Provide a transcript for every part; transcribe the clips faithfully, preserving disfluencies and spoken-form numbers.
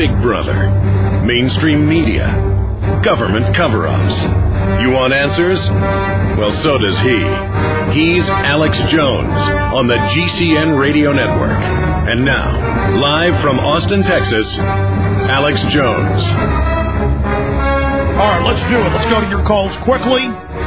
Big Brother, mainstream media, government cover-ups. You want answers? Well, so does he. He's Alex Jones on the G C N Radio Network. And now, live from Austin, Texas, Alex Jones. All right, let's do it. Let's go to your calls quickly.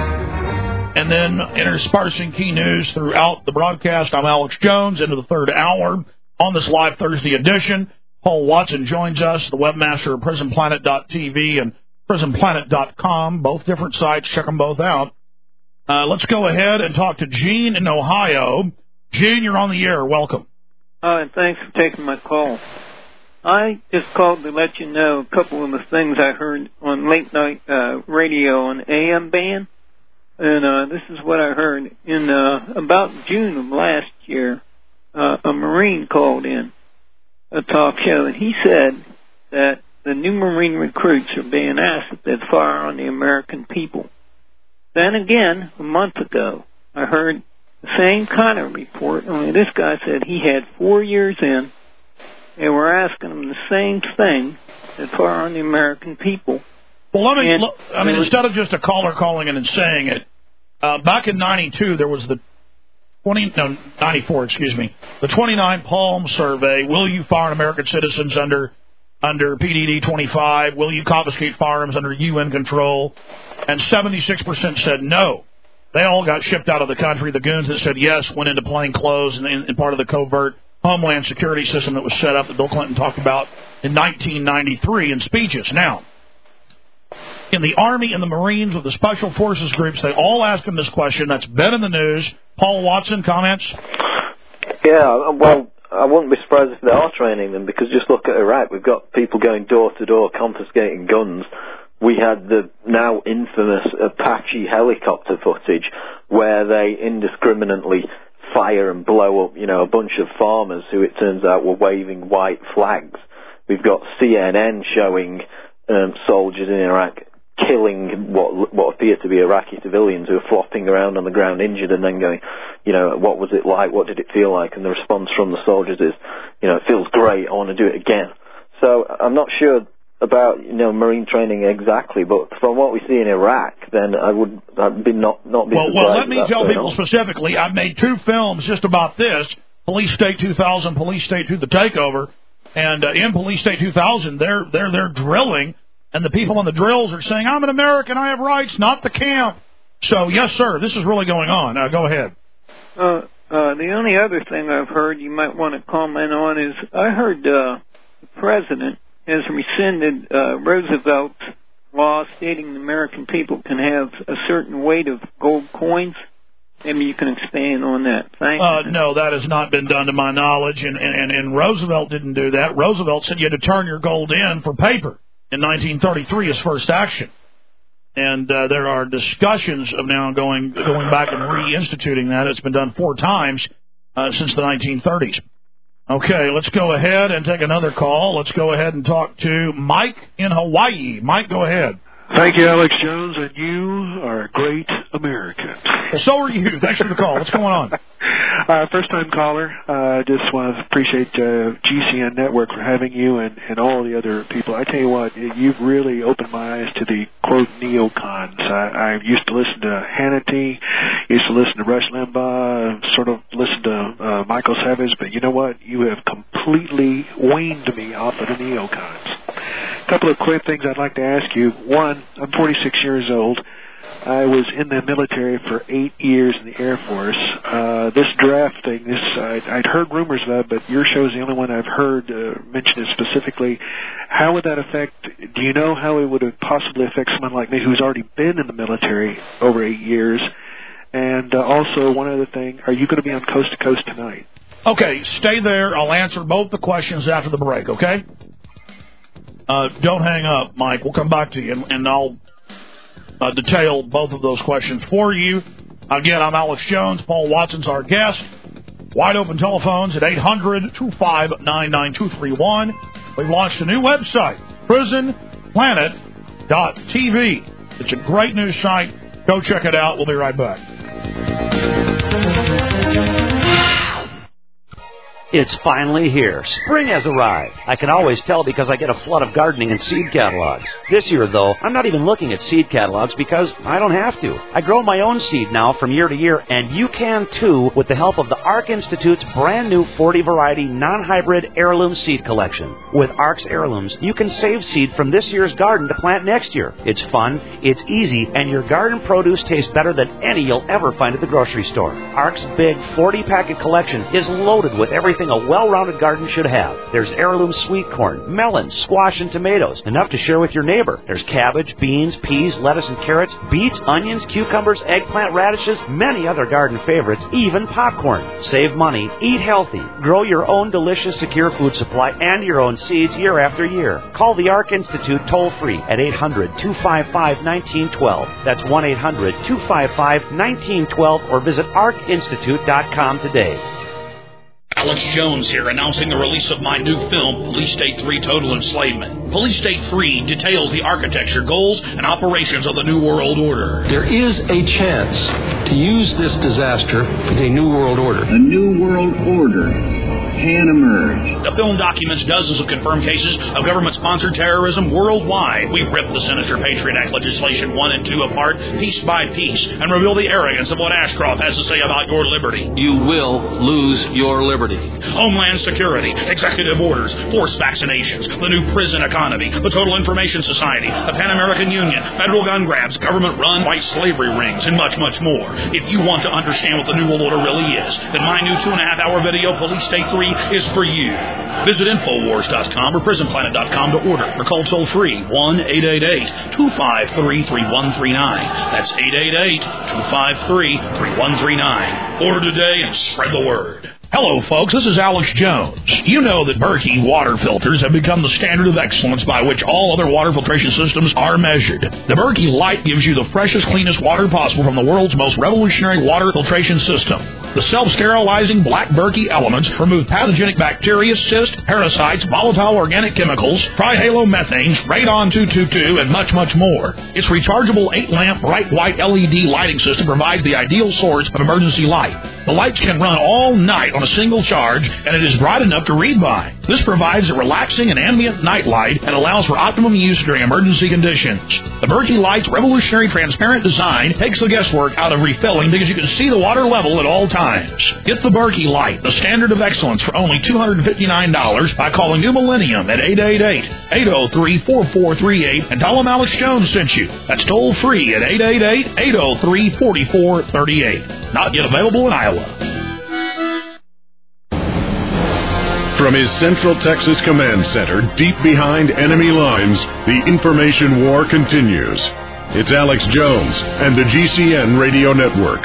And then interspersing key news throughout the broadcast. I'm Alex Jones into the third hour on this live Thursday edition. Paul Watson joins us, the webmaster of prison planet dot t v and prison planet dot com, both different sites. Check them both out. Uh, let's go ahead and talk to Gene in Ohio. Gene, you're on the air. Welcome. Uh, thanks for taking my call. I just called to let you know a couple of the things I heard on late night uh, radio on A M band. And uh, this is what I heard. In uh, about June of last year, uh, a Marine called in a talk show, and he said that the new Marine recruits are being asked if they'd fire on the American people. Then again, a month ago, I heard the same kind of report, only this guy said he had four years in. They were asking him the same thing, they'd fire on the American people. Well, let me, and, look, I mean, instead of just a caller calling in and saying it, uh, back in ninety-two, there was the twenty, no, ninety-four, excuse me, the twenty-nine Palm survey. Will you fire American citizens under under P D D twenty-five? Will you confiscate firearms under U N control? And seventy-six percent said no. They all got shipped out of the country. The goons that said yes went into plain clothes and, and part of the covert Homeland Security system that was set up that Bill Clinton talked about in nineteen ninety-three in speeches. Now, in the Army and the Marines with the Special Forces groups, they all ask him this question. That's been in the news. Paul Watson, comments? Yeah, well, I wouldn't be surprised if they are training them, because just look at Iraq. We've got people going door to door confiscating guns. We had the now infamous Apache helicopter footage where they indiscriminately fire and blow up, you know, a bunch of farmers who it turns out were waving white flags. We've got C N N showing um, soldiers in Iraq killing what what appear to be Iraqi civilians who are flopping around on the ground injured, and then going, you know, what was it like? What did it feel like? And the response from the soldiers is, you know, it feels great. I want to do it again. So I'm not sure about, you know, Marine training exactly, but from what we see in Iraq, then I would I'd be not not be well. surprised. Well, let me tell people on. specifically. I've made two films just about this: Police State two thousand, Police State two, the Takeover. And uh, in Police State two thousand, they're they're they're drilling, and the people on the drills are saying, "I'm an American, I have rights, not the camp." So yes, sir, this is really going on. Uh, go ahead. Uh, uh, the only other thing I've heard you might want to comment on is I heard uh, the president has rescinded uh, Roosevelt's law stating the American people can have a certain weight of gold coins. Maybe you can expand on that. Thanks. Uh, no, that has not been done to my knowledge, and, and, and Roosevelt didn't do that. Roosevelt said you had to turn your gold in for paper in nineteen thirty-three, his first action. And uh, there are discussions of now going going back and reinstituting that. It's been done four times uh, since the nineteen thirties. Okay, let's go ahead and take another call. Let's go ahead and talk to Mike in Hawaii. Mike, go ahead. Thank you, Alex Jones, and you are a great American. So are you. Thanks for the call. What's going on? Uh, first-time caller. I uh, just want to appreciate uh, G C N Network for having you and, and all the other people. I tell you what, you've really opened my eyes to the, quote, neocons. I, I used to listen to Hannity, used to listen to Rush Limbaugh, sort of listen to uh, Michael Savage, but you know what? You have completely weaned me off of the neocons. A couple of quick things I'd like to ask you. One, I'm forty-six years old. I was in the military for eight years in the Air Force. Uh, this draft thing, this I'd, I'd heard rumors about it, but your show is the only one I've heard uh, mention it specifically. How would that affect, do you know how it would possibly affect someone like me who's already been in the military over eight years? And uh, also, one other thing, are you going to be on Coast to Coast tonight? Okay, stay there. I'll answer both the questions after the break, okay? Uh, don't hang up, Mike. We'll come back to you, and, and I'll uh, detail both of those questions for you. Again, I'm Alex Jones. Paul Watson's our guest. Wide open telephones at eight hundred, two five nine, nine two three one. We've launched a new website, prison planet dot t v. It's a great new site. Go check it out. We'll be right back. It's finally here. Spring has arrived. I can always tell because I get a flood of gardening and seed catalogs. This year, though, I'm not even looking at seed catalogs because I don't have to. I grow my own seed now from year to year, and you can too with the help of the ARC Institute's brand new forty variety non-hybrid heirloom seed collection. With ARC's heirlooms, you can save seed from this year's garden to plant next year. It's fun, it's easy, and your garden produce tastes better than any you'll ever find at the grocery store. ARC's big forty packet collection is loaded with everything a well-rounded garden should have. There's heirloom sweet corn, melons, squash, and tomatoes, enough to share with your neighbor. There's cabbage, beans, peas, lettuce, and carrots, beets, onions, cucumbers, eggplant, radishes, many other garden favorites, even popcorn. Save money, eat healthy, grow your own delicious, secure food supply and your own seeds year after year. Call the ARC Institute toll-free at eight hundred, two five five, one nine one two. That's one eight hundred, two five five, one nine one two or visit arc institute dot com today. Alex Jones here, announcing the release of my new film, Police State three Total Enslavement. Police State three details the architecture, goals, and operations of the New World Order. There is a chance to use this disaster with a New World Order. A New World Order can emerge. The film documents dozens of confirmed cases of government-sponsored terrorism worldwide. We rip the sinister Patriot Act legislation one and two apart, piece by piece, and reveal the arrogance of what Ashcroft has to say about your liberty. You will lose your liberty. Homeland Security, executive orders, forced vaccinations, the new prison economy, the Total Information Society, the Pan American Union, federal gun grabs, government-run white slavery rings, and much, much more. If you want to understand what the New World Order really is, then my new two-and-a-half-hour video, Police State three, is for you. Visit Infowars dot com or Prison Planet dot com to order or call toll-free one eight eight eight, two five three, three one three nine. That's eight eight eight, two five three, three one three nine. Order today and spread the word. Hello, folks. This is Alex Jones. You know that Berkey water filters have become the standard of excellence by which all other water filtration systems are measured. The Berkey Light gives you the freshest, cleanest water possible from the world's most revolutionary water filtration system. The self-sterilizing black Berkey elements remove pathogenic bacteria, cysts, parasites, volatile organic chemicals, trihalomethanes, radon two twenty-two, and much, much more. Its rechargeable eight-lamp bright white L E D lighting system provides the ideal source of emergency light. The lights can run all night on a single charge, and it is bright enough to read by. This provides a relaxing and ambient night light and allows for optimum use during emergency conditions. The Berkey Light's revolutionary transparent design takes the guesswork out of refilling because you can see the water level at all times. Get the Berkey Light, the standard of excellence, for only two hundred fifty-nine dollars by calling New Millennium at eight eight eight, eight oh three, four four three eight and tell them Alex Jones sent you. That's toll free at eight eight eight, eight oh three, four four three eight. Not yet available in Iowa. From his Central Texas Command Center, deep behind enemy lines, the information war continues. It's Alex Jones and the G C N Radio Network.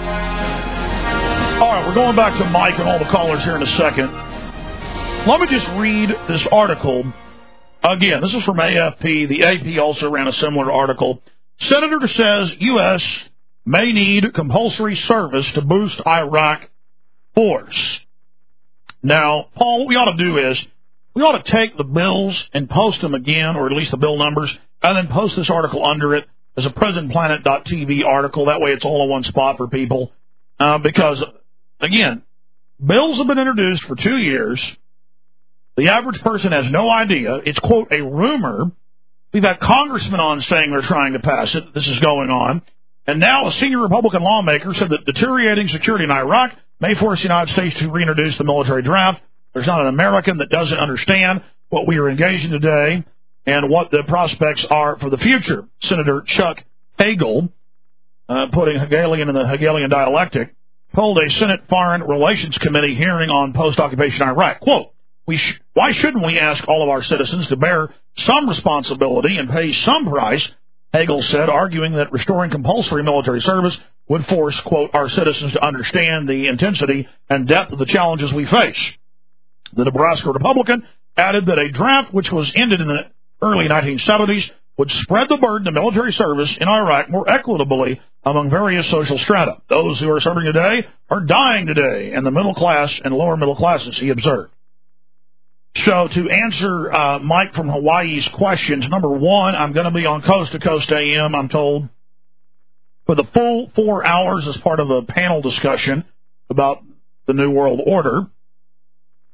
All right, we're going back to Mike and all the callers here in a second. Let me just read this article. Again, this is from A F P. The A P also ran a similar article. Senator says U S may need compulsory service to boost Iraq force. Now, Paul, what we ought to do is we ought to take the bills and post them again, or at least the bill numbers, and then post this article under it as a prison planet dot t v article. That way it's all in one spot for people. Uh, because, again, bills have been introduced for two years. The average person has no idea. It's, quote, a rumor. We've had congressmen on saying they're trying to pass it. This is going on. And now a senior Republican lawmaker said that deteriorating security in Iraq may force the United States to reintroduce the military draft. There's not an American that doesn't understand what we are engaged in today and what the prospects are for the future. Senator Chuck Hagel, uh, putting Hegelian in the Hegelian dialectic, told a Senate Foreign Relations Committee hearing on post-occupation Iraq, quote, we sh- why shouldn't we ask all of our citizens to bear some responsibility and pay some price, Hagel said, arguing that restoring compulsory military service would force, quote, our citizens to understand the intensity and depth of the challenges we face. The Nebraska Republican added that a draft which was ended in the early nineteen seventies would spread the burden of military service in Iraq more equitably among various social strata. Those who are serving today are dying today, and the middle class and lower middle classes, he observed. So to answer uh, Mike from Hawaii's questions, number one, I'm going to be on Coast to Coast A M, I'm told, for the full four hours as part of a panel discussion about the New World Order.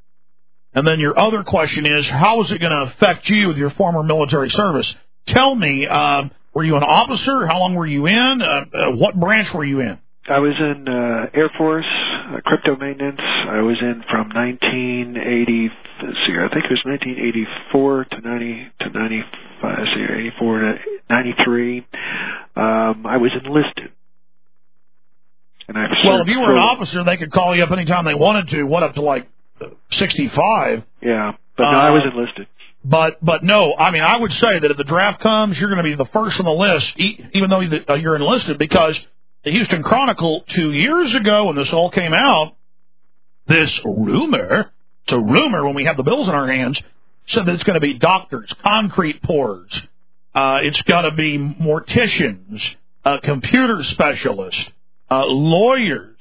And then your other question is, how is it going to affect you with your former military service? Tell me, uh, were you an officer? How long were you in? Uh, uh, what branch were you in? I was in uh, Air Force, uh, crypto maintenance. I was in from nineteen eighty, let's see, I think it was nineteen eighty-four to ninety to ninety-five, let's see, eighty-four to ninety-three. Um, I was enlisted. And I well, if you were an officer, they could call you up anytime they wanted to. What, up to like sixty-five? Yeah, but no, uh, I was enlisted. But but no, I mean, I would say that if the draft comes, you're going to be the first on the list, even though you're enlisted, because the Houston Chronicle, two years ago when this all came out, this rumor, it's a rumor when we have the bills in our hands, said that it's going to be doctors, concrete pourers, uh, it's going to be morticians, uh, computer specialists, uh, lawyers.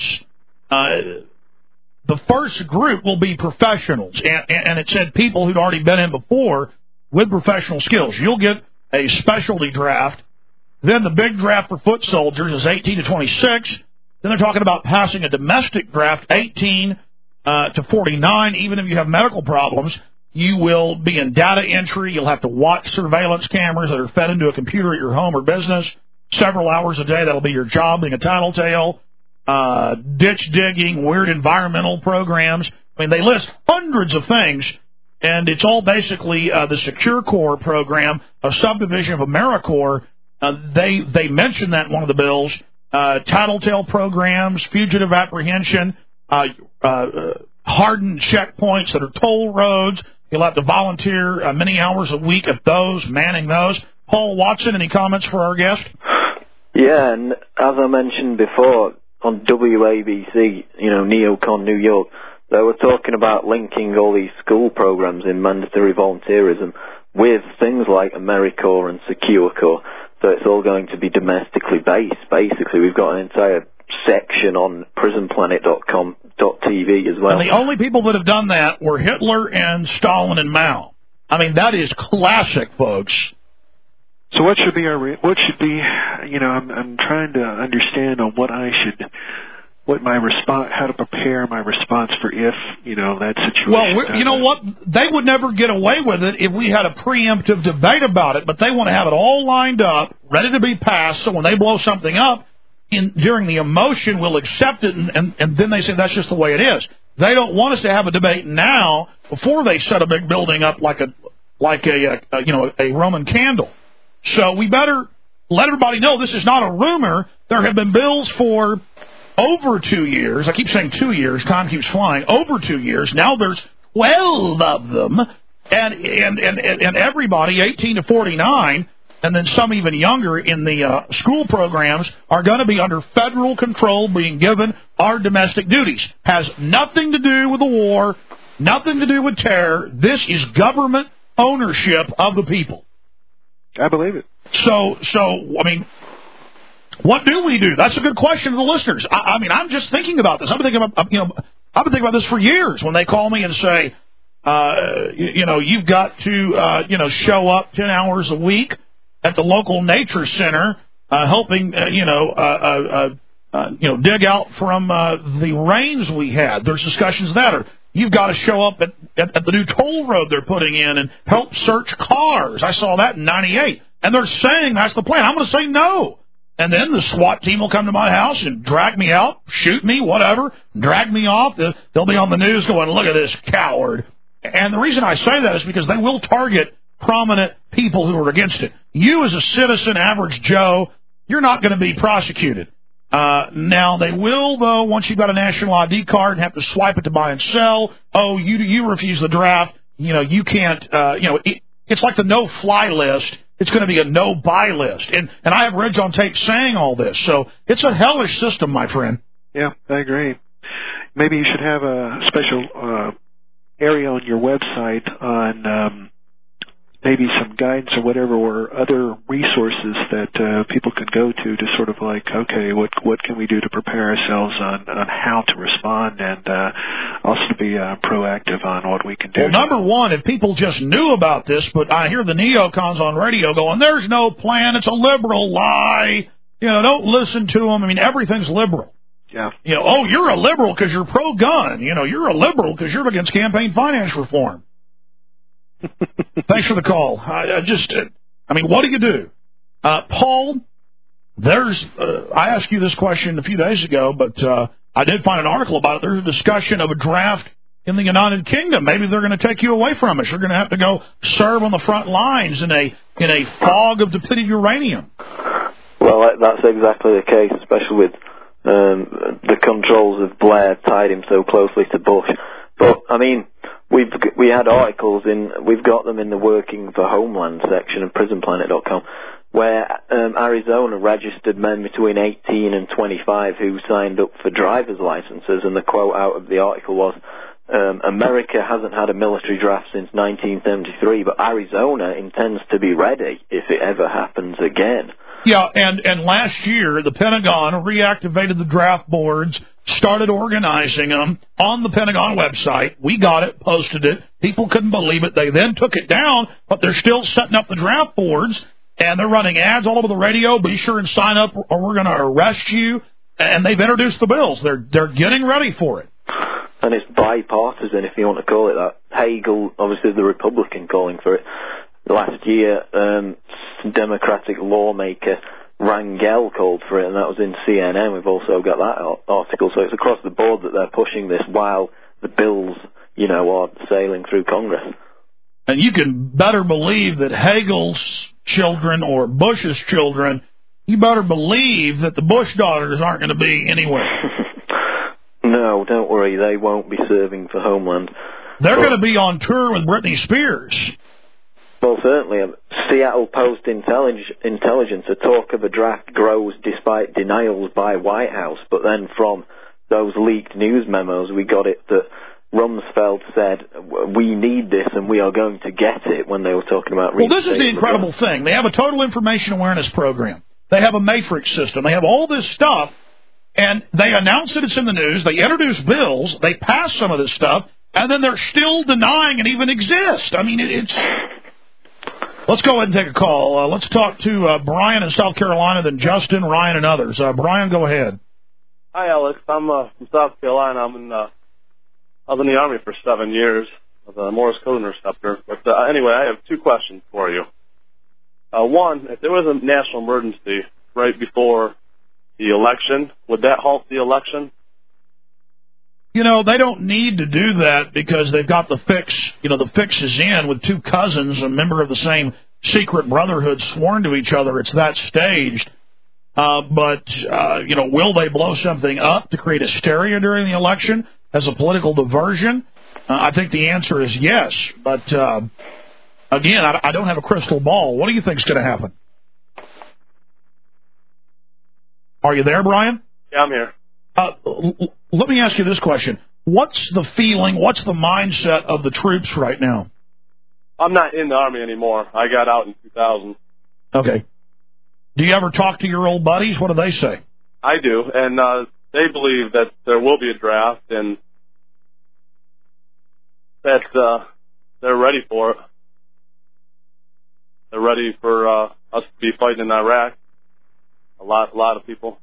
Uh, the first group will be professionals, and, and it said people who'd already been in before with professional skills. You'll get a specialty draft. Then the big draft for foot soldiers is eighteen to twenty-six. Then they're talking about passing a domestic draft, eighteen uh, to forty-nine. Even if you have medical problems, you will be in data entry. You'll have to watch surveillance cameras that are fed into a computer at your home or business several hours a day. That'll be your job, being a tattletale. Uh, ditch digging, weird environmental programs. I mean, they list hundreds of things, and it's all basically uh, the Secure Corps program, a subdivision of AmeriCorps. Uh, they they mentioned that in one of the bills. Uh, tattletale programs, fugitive apprehension, uh, uh, hardened checkpoints that are toll roads. You'll have to volunteer uh, many hours a week at those, manning those. Paul Watson, any comments for our guest? Yeah, and as I mentioned before, on W A B C, you know, Neocon New York, they were talking about linking all these school programs in mandatory volunteerism with things like AmeriCorps and Secure Corps. So it's all going to be domestically based, basically. We've got an entire section on prison planet dot com dot t v as well. And the only people that have done that were Hitler and Stalin and Mao. I mean, that is classic, folks. So what should be our, re- what should be, you know, I'm, I'm trying to understand on what I should, what my response, how to prepare my response for if, you know, that situation. Well, you know what? They would never get away with it if we had a preemptive debate about it, but they want to have it all lined up, ready to be passed, so when they blow something up, in, during the emotion, we'll accept it, and, and, and then they say that's just the way it is. They don't want us to have a debate now before they set a big building up like a, like a, a you know, a Roman candle. So we better let everybody know this is not a rumor. There have been bills for over two years. I keep saying two years. Time keeps flying. Over two years. Now there's twelve of them. And and, and, and everybody, eighteen to forty-nine, and then some even younger in the uh, school programs, are going to be under federal control, being given our domestic duties. Has nothing to do with the war, nothing to do with terror. This is government ownership of the people. I believe it. So, so I mean, what do we do? That's a good question to the listeners. I, I mean, I'm just thinking about this. I've been thinking about, you know, I've been thinking about this for years. When they call me and say, uh, you, you know, you've got to, uh, you know, show up ten hours a week at the local nature center, uh, helping, uh, you know, uh, uh, uh, you know, dig out from uh, the rains we had. There's discussions that are. You've got to show up at, at, at the new toll road they're putting in and help search cars. I saw that in ninety-eight. And they're saying that's the plan. I'm going to say no. And then the SWAT team will come to my house and drag me out, shoot me, whatever, drag me off. They'll be on the news going, look at this coward. And the reason I say that is because they will target prominent people who are against it. You as a citizen, average Joe, you're not going to be prosecuted. Uh, now, they will, though, once you've got a national I D card and have to swipe it to buy and sell. Oh, you you refuse the draft. You know, you can't, uh, you know, it, it's like the no-fly list. It's going to be a no-buy list. And, and I have Reg on tape saying all this. So it's a hellish system, my friend. Yeah, I agree. Maybe you should have a special uh, area on your website on um, maybe some guidance or whatever, or other resources that uh, people can go to to sort of like, okay, what what can we do to prepare ourselves on, on how to respond, and uh, also to be uh, proactive on what we can do. Well, number one, if people just knew about this, but I hear the neocons on radio going, there's no plan, it's a liberal lie, you know, don't listen to them. I mean, everything's liberal. Yeah. You know, oh, you're a liberal because you're pro-gun. You know, you're a liberal because you're against campaign finance reform. Thanks for the call. I, I just, I mean, what do you do? Uh, Paul, there's, uh, I asked you this question a few days ago, but uh, I did find an article about it. There's a discussion of a draft in the United Kingdom. Maybe they're going to take you away from us. You're going to have to go serve on the front lines in a in a fog of depleted uranium. Well, that's exactly the case, especially with um, the controls of Blair tied him so closely to Bush. But, I mean, we've we had articles in, we've got them in the Working for Homeland section of prison planet dot com, where um, Arizona registered men between eighteen and twenty-five who signed up for driver's licenses, and the quote out of the article was, um, America hasn't had a military draft since nineteen seventy-three, but Arizona intends to be ready if it ever happens again. Yeah, and, and last year, the Pentagon reactivated the draft boards, started organizing them on the Pentagon website. We got it, posted it. People couldn't believe it. They then took it down, but they're still setting up the draft boards, and they're running ads all over the radio. Be sure and sign up, or we're going to arrest you. And they've introduced the bills. They're they're getting ready for it. And it's bipartisan, if you want to call it that. Hagel, obviously the Republican, calling for it. Last year, um, Democratic lawmaker Rangel called for it, and that was in C N N. We've also got that article. So it's across the board that they're pushing this while the bills, you know, are sailing through Congress. And you can better believe that Hagel's children or Bush's children, you better believe that the Bush daughters aren't going to be anywhere. No, don't worry. They won't be serving for Homeland. They're but, going to be on tour with Britney Spears. Well, certainly. Um, Seattle Post intellig- intelligence, a talk of a draft grows despite denials by White House. But then from those leaked news memos, we got it that Rumsfeld said, we need this and we are going to get it, when they were talking about... Well, this is the incredible thing. They have a total information awareness program. They have a matrix system. They have all this stuff, and they announce that it's in the news. They introduce bills. They pass some of this stuff, and then they're still denying it even exists. I mean, it, it's... Let's go ahead and take a call. Uh, let's talk to uh, Brian in South Carolina, then Justin, Ryan, and others. Uh, Brian, go ahead. Hi, Alex. I'm uh, from South Carolina. I'm in... Uh... I was in the Army for seven years as a Morse code interceptor. But uh, anyway, I have two questions for you. Uh, one, if there was a national emergency right before the election, would that halt the election? You know, they don't need to do that because they've got the fix. You know, the fix is in with two cousins, a member of the same secret brotherhood, sworn to each other. It's that staged. Uh, but, uh, you know, will they blow something up to create hysteria during the election as a political diversion? Uh, I think the answer is yes. But, uh, again, I, I don't have a crystal ball. What do you think is going to happen? Are you there, Brian? Yeah, I'm here. Uh, l- l- let me ask you this question. What's the feeling, what's the mindset of the troops right now? I'm not in the Army anymore. I got out in two thousand. Okay. Do you ever talk to your old buddies? What do they say? I do, and uh, they believe that there will be a draft and that uh, they're ready for it. They're ready for uh, us to be fighting in Iraq. A lot, a lot of people.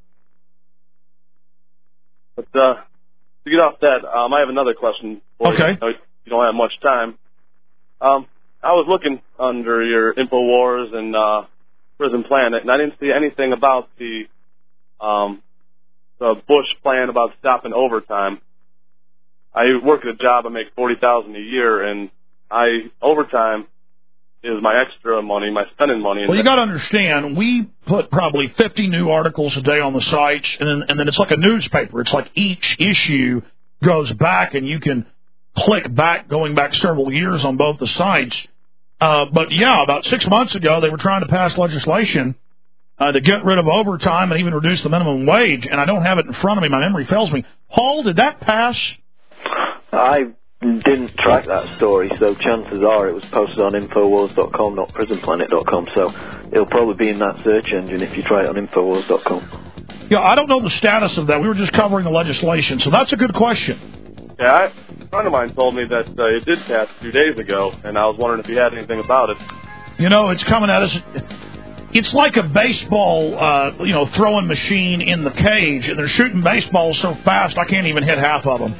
But uh, to get off that, um, I have another question for okay. you. You don't have much time. Um, I was looking under your InfoWars and uh, Prison Planet, and I didn't see anything about the um, the Bush plan about stopping overtime. I work at a job. I make forty thousand a year, and I overtime is my extra money, my spending money. Well, you got to understand, we put probably fifty new articles a day on the sites, and then, and then it's like a newspaper. It's like each issue goes back, and you can click back, going back several years on both the sites. Uh, but, yeah, about six months ago, they were trying to pass legislation uh, to get rid of overtime and even reduce the minimum wage, and I don't have it in front of me. My memory fails me. Paul, did that pass? I didn't track that story, so chances are it was posted on infowars dot com, not prison planet dot com, so it'll probably be in that search engine if you try it on infowars dot com. Yeah, I don't know the status of that. We were just covering the legislation, so that's a good question. Yeah, I, a friend of mine told me that uh, it did pass a few days ago, and I was wondering if you had anything about it. You know, it's coming at us. It's like a baseball, uh, you know, throwing machine in the cage, and they're shooting baseballs so fast I can't even hit half of them.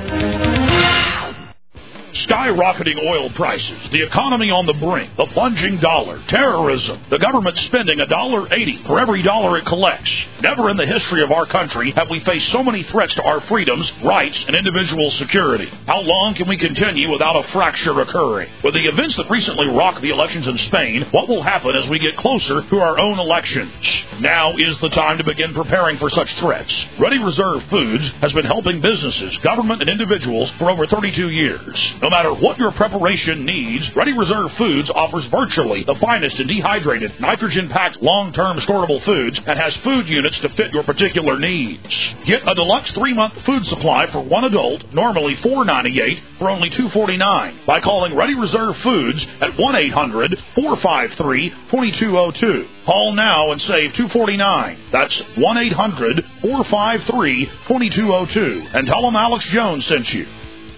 Skyrocketing oil prices, the economy on the brink, the plunging dollar, terrorism, the government spending one dollar eighty for every dollar it collects. Never in the history of our country have we faced so many threats to our freedoms, rights, and individual security. How long can we continue without a fracture occurring? With the events that recently rocked the elections in Spain, what will happen as we get closer to our own elections? Now is the time to begin preparing for such threats. Ready Reserve Foods has been helping businesses, government, and individuals for over thirty-two years. No matter what your preparation needs, Ready Reserve Foods offers virtually the finest in dehydrated, nitrogen-packed, long-term storable foods and has food units to fit your particular needs. Get a deluxe three-month food supply for one adult, normally four dollars and ninety-eight cents, for only two dollars and forty-nine cents by calling Ready Reserve Foods at one eight hundred four five three two two zero two. Call now and save two dollars and forty-nine cents. That's one eight hundred four five three two two zero two. And tell them Alex Jones sent you.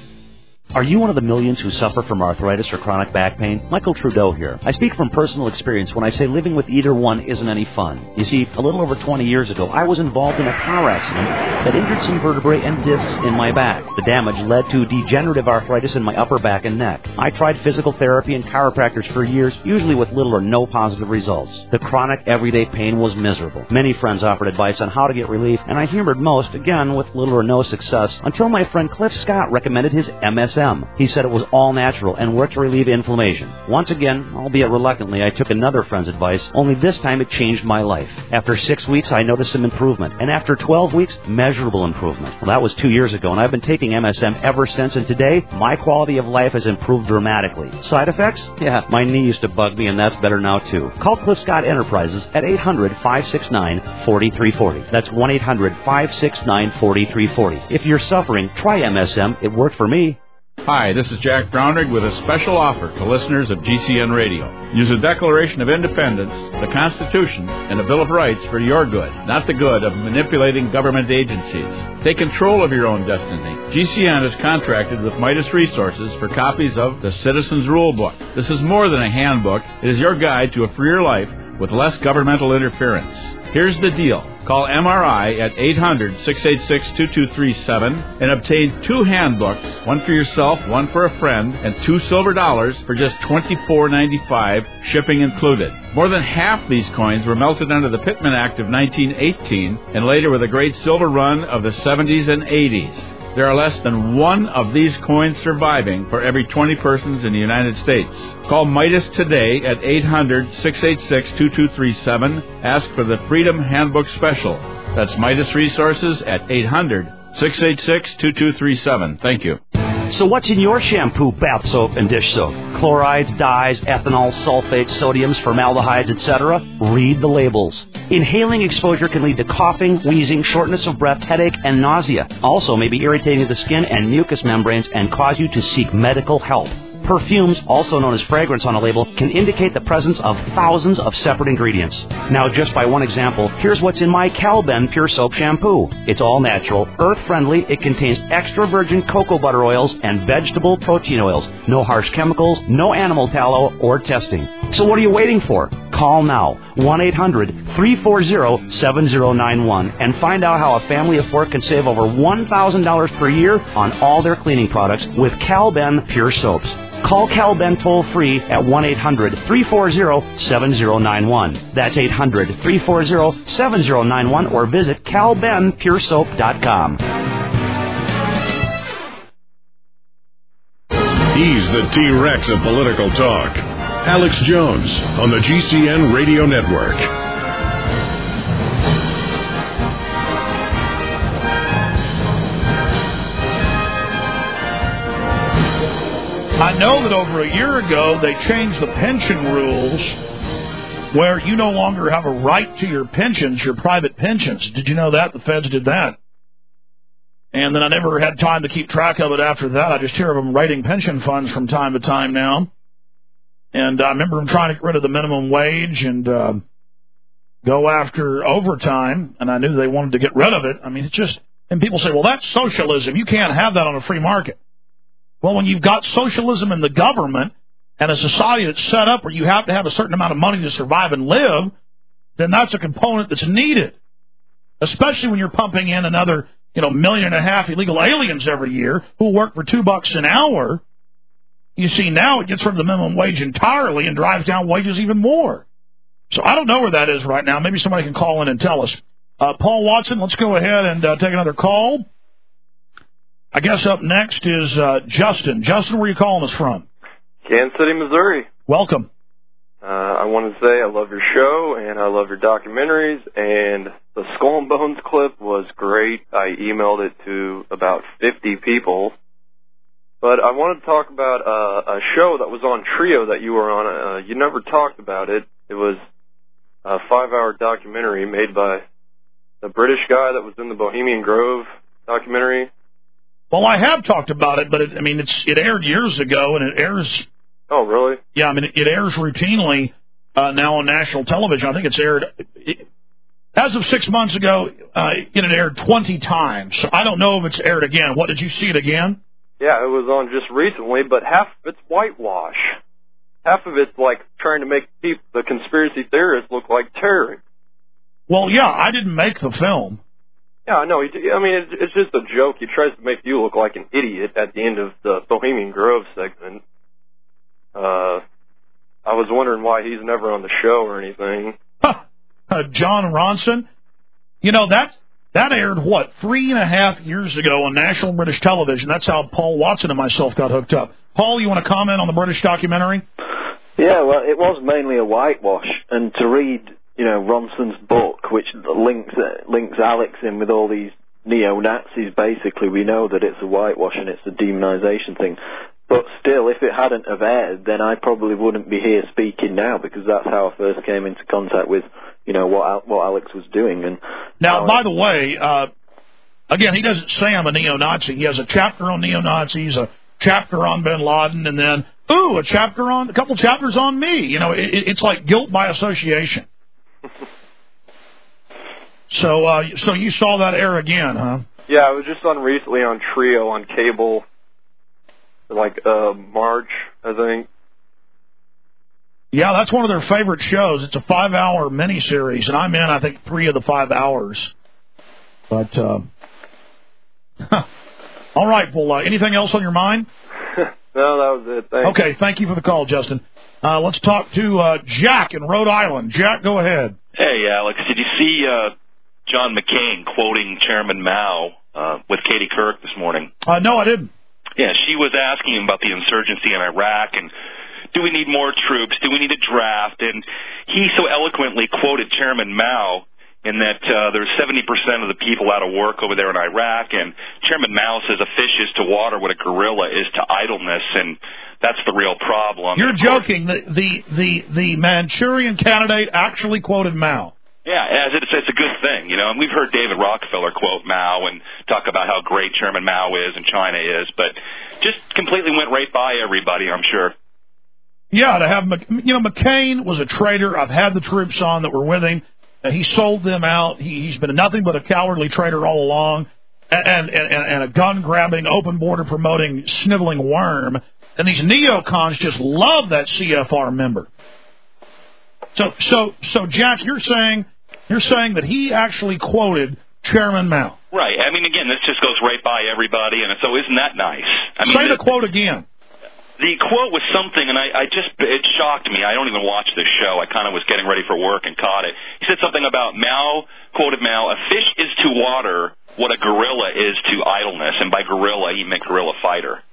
Are you one of the millions who suffer from arthritis or chronic back pain? Michael Trudeau here. I speak from personal experience when I say living with either one isn't any fun. You see, a little over twenty years ago, I was involved in a car accident that injured some vertebrae and discs in my back. The damage led to degenerative arthritis in my upper back and neck. I tried physical therapy and chiropractors for years, usually with little or no positive results. The chronic, everyday pain was miserable. Many friends offered advice on how to get relief, and I humored most, again, with little or no success, until my friend Cliff Scott recommended his M S M. He said it was all natural and worked to relieve inflammation. Once again, albeit reluctantly, I took another friend's advice, only this time it changed my life. After six weeks, I noticed some improvement, and after twelve weeks, measurable improvement. Well, that was two years ago, and I've been taking M S M ever since, and today, my quality of life has improved dramatically. Side effects? Yeah, my knee used to bug me, and that's better now, too. Call Cliff Scott Enterprises at eight hundred five six nine four three four zero. That's one eight hundred five six nine four three four zero. If you're suffering, try M S M. It worked for me. Hi, this is Jack Brownrigg with a special offer to listeners of G C N Radio. Use a Declaration of Independence, the Constitution, and a Bill of Rights for your good, not the good of manipulating government agencies. Take control of your own destiny. G C N is contracted with Midas Resources for copies of the Citizens Rule Book. This is more than a handbook. It is your guide to a freer life with less governmental interference. Here's the deal. Call M R I at eight hundred six eight six two two three seven and obtain two handbooks, one for yourself, one for a friend, and two silver dollars for just twenty-four ninety-five, shipping included. More than half these coins were melted under the Pittman Act of nineteen eighteen and later with a great silver run of the seventies and eighties. There are less than one of these coins surviving for every twenty persons in the United States. Call Midas today at eight hundred six eight six two two three seven. Ask for the Freedom Handbook Special. That's Midas Resources at eight hundred six eight six two two three seven. Thank you. So what's in your shampoo, bath soap, and dish soap? Chlorides, dyes, ethanol, sulfates, sodiums, formaldehydes, et cetera? Read the labels. Inhaling exposure can lead to coughing, wheezing, shortness of breath, headache, and nausea. Also may be irritating to the skin and mucous membranes and cause you to seek medical help. Perfumes, also known as fragrance on a label, can indicate the presence of thousands of separate ingredients. Now, just by one example, here's what's in my Calben Pure Soap Shampoo. It's all natural, earth-friendly, it contains extra virgin cocoa butter oils and vegetable protein oils. No harsh chemicals, no animal tallow, or testing. So what are you waiting for? Call now, one eight hundred three four zero seven zero nine one, and find out how a family of four can save over one thousand dollars per year on all their cleaning products with Calben Pure Soaps. Call Calben toll-free at one eight hundred three four zero seven zero nine one. That's eight hundred three four zero seven zero nine one, or visit calben pure soap dot com. He's the T-Rex of political talk. Alex Jones on the G C N Radio Network. I know that over a year ago they changed the pension rules where you no longer have a right to your pensions, your private pensions. Did you know that? The feds did that. And then I never had time to keep track of it after that. I just hear of them writing pension funds from time to time now. And I remember them trying to get rid of the minimum wage and uh, go after overtime, and I knew they wanted to get rid of it. I mean, it's just, and people say, well, that's socialism. You can't have that on a free market. Well, when you've got socialism in the government and a society that's set up where you have to have a certain amount of money to survive and live, then that's a component that's needed, especially when you're pumping in another, you know, million and a half illegal aliens every year who work for two bucks an hour. You see, now it gets rid of the minimum wage entirely and drives down wages even more. So I don't know where that is right now. Maybe somebody can call in and tell us. Uh, Paul Watson, let's go ahead and uh, take another call. I guess up next is uh, Justin. Justin, where are you calling us from? Kansas City, Missouri. Welcome. Uh, I want to say I love your show, and I love your documentaries, and the Skull and Bones clip was great. I emailed it to about fifty people. But I wanted to talk about uh, a show that was on Trio that you were on. Uh, you never talked about it. It was a five-hour documentary made by the British guy that was in the Bohemian Grove documentary. Well, I have talked about it, but it, I mean, it's it aired years ago, and it airs. Oh, really? Yeah, I mean, it, it airs routinely uh, now on national television. I think it's aired it, as of six months ago. Uh, it had aired twenty times. So I don't know if it's aired again. What, did you see it again? Yeah, it was on just recently, but half of it's whitewash. Half of it's like trying to make people, the conspiracy theorists look like terrorists. Well, yeah, I didn't make the film. Yeah, I know. I mean, it's, it's just a joke. He tries to make you look like an idiot at the end of the Bohemian Grove segment. Uh, I was wondering why he's never on the show or anything. Huh. Uh, John Ronson? You know, that, that aired, what, three and a half years ago on national British television. That's how Paul Watson and myself got hooked up. Paul, you want to comment on the British documentary? Yeah, well, it was mainly a whitewash. And to read, you know, Ronson's book, which links uh, links Alex in with all these neo-Nazis, basically, we know that it's a whitewash and it's a demonization thing. But still, if it hadn't have aired, then I probably wouldn't be here speaking now, because that's how I first came into contact with, you know, what what Alex was doing. And now, by the way, uh, again, he doesn't say I'm a neo-Nazi. He has a chapter on neo-Nazis, a chapter on bin Laden, and then, ooh, a chapter on, a couple chapters on me. You know, it, it's like guilt by association. So, uh, so you saw that air again, huh? Yeah, it was just on recently on Trio on cable, like uh, March, I think. Yeah, that's one of their favorite shows. It's a five-hour miniseries, and I'm in, I think, three of the five hours. But, uh, all right, well, uh, anything else on your mind? No, that was it. Thanks. Okay, thank you for the call, Justin. Uh, let's talk to uh, Jack in Rhode Island. Jack, go ahead. Hey, Alex, did you see uh, John McCain quoting Chairman Mao uh, with Katie Couric this morning? Uh, no, I didn't. Yeah, she was asking him about the insurgency in Iraq and do we need more troops? Do we need a draft? And he so eloquently quoted Chairman Mao in that uh, there's seventy percent of the people out of work over there in Iraq, and Chairman Mao says a fish is to water what a gorilla is to idleness, and that's the real problem. You're joking. The, the, the, the Manchurian candidate actually quoted Mao. Yeah, as it's, it's a good thing, you know, and we've heard David Rockefeller quote Mao and talk about how great Chairman Mao is and China is, but just completely went right by everybody, I'm sure. Yeah, to have, you know, McCain was a traitor. I've had the troops on that were with him. And he sold them out. He, he's been nothing but a cowardly traitor all along, and, and, and a gun-grabbing, open border-promoting, sniveling worm. And these neocons just love that C F R member. So, so, so, Jack, you're saying you're saying that he actually quoted Chairman Mao. Right. I mean, again, this just goes right by everybody, and so isn't that nice? I mean, say the quote again. The quote was something, and I, I just, it shocked me. I don't even watch this show. I kind of was getting ready for work and caught it. He said something about Mao, quoted Mao, a fish is to water what a gorilla is to idleness, and by gorilla, he meant guerrilla fighter.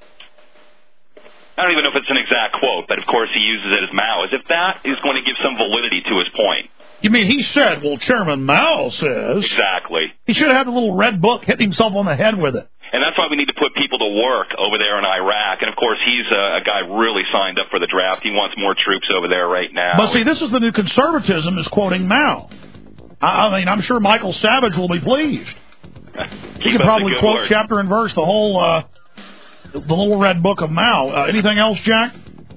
I don't even know if it's an exact quote, but of course he uses it as Mao, as if that is going to give some validity to his point. You mean he said, well, Chairman Mao says. Exactly. He should have had the little red book, hit himself on the head with it. And that's why we need to put people to work over there in Iraq. And, of course, he's a, a guy really signed up for the draft. He wants more troops over there right now. But, see, this is the new conservatism is quoting Mao. I, I mean, I'm sure Michael Savage will be pleased. He could probably quote word. chapter and verse the whole, uh, the little red book of Mao. Uh, anything else, Jack?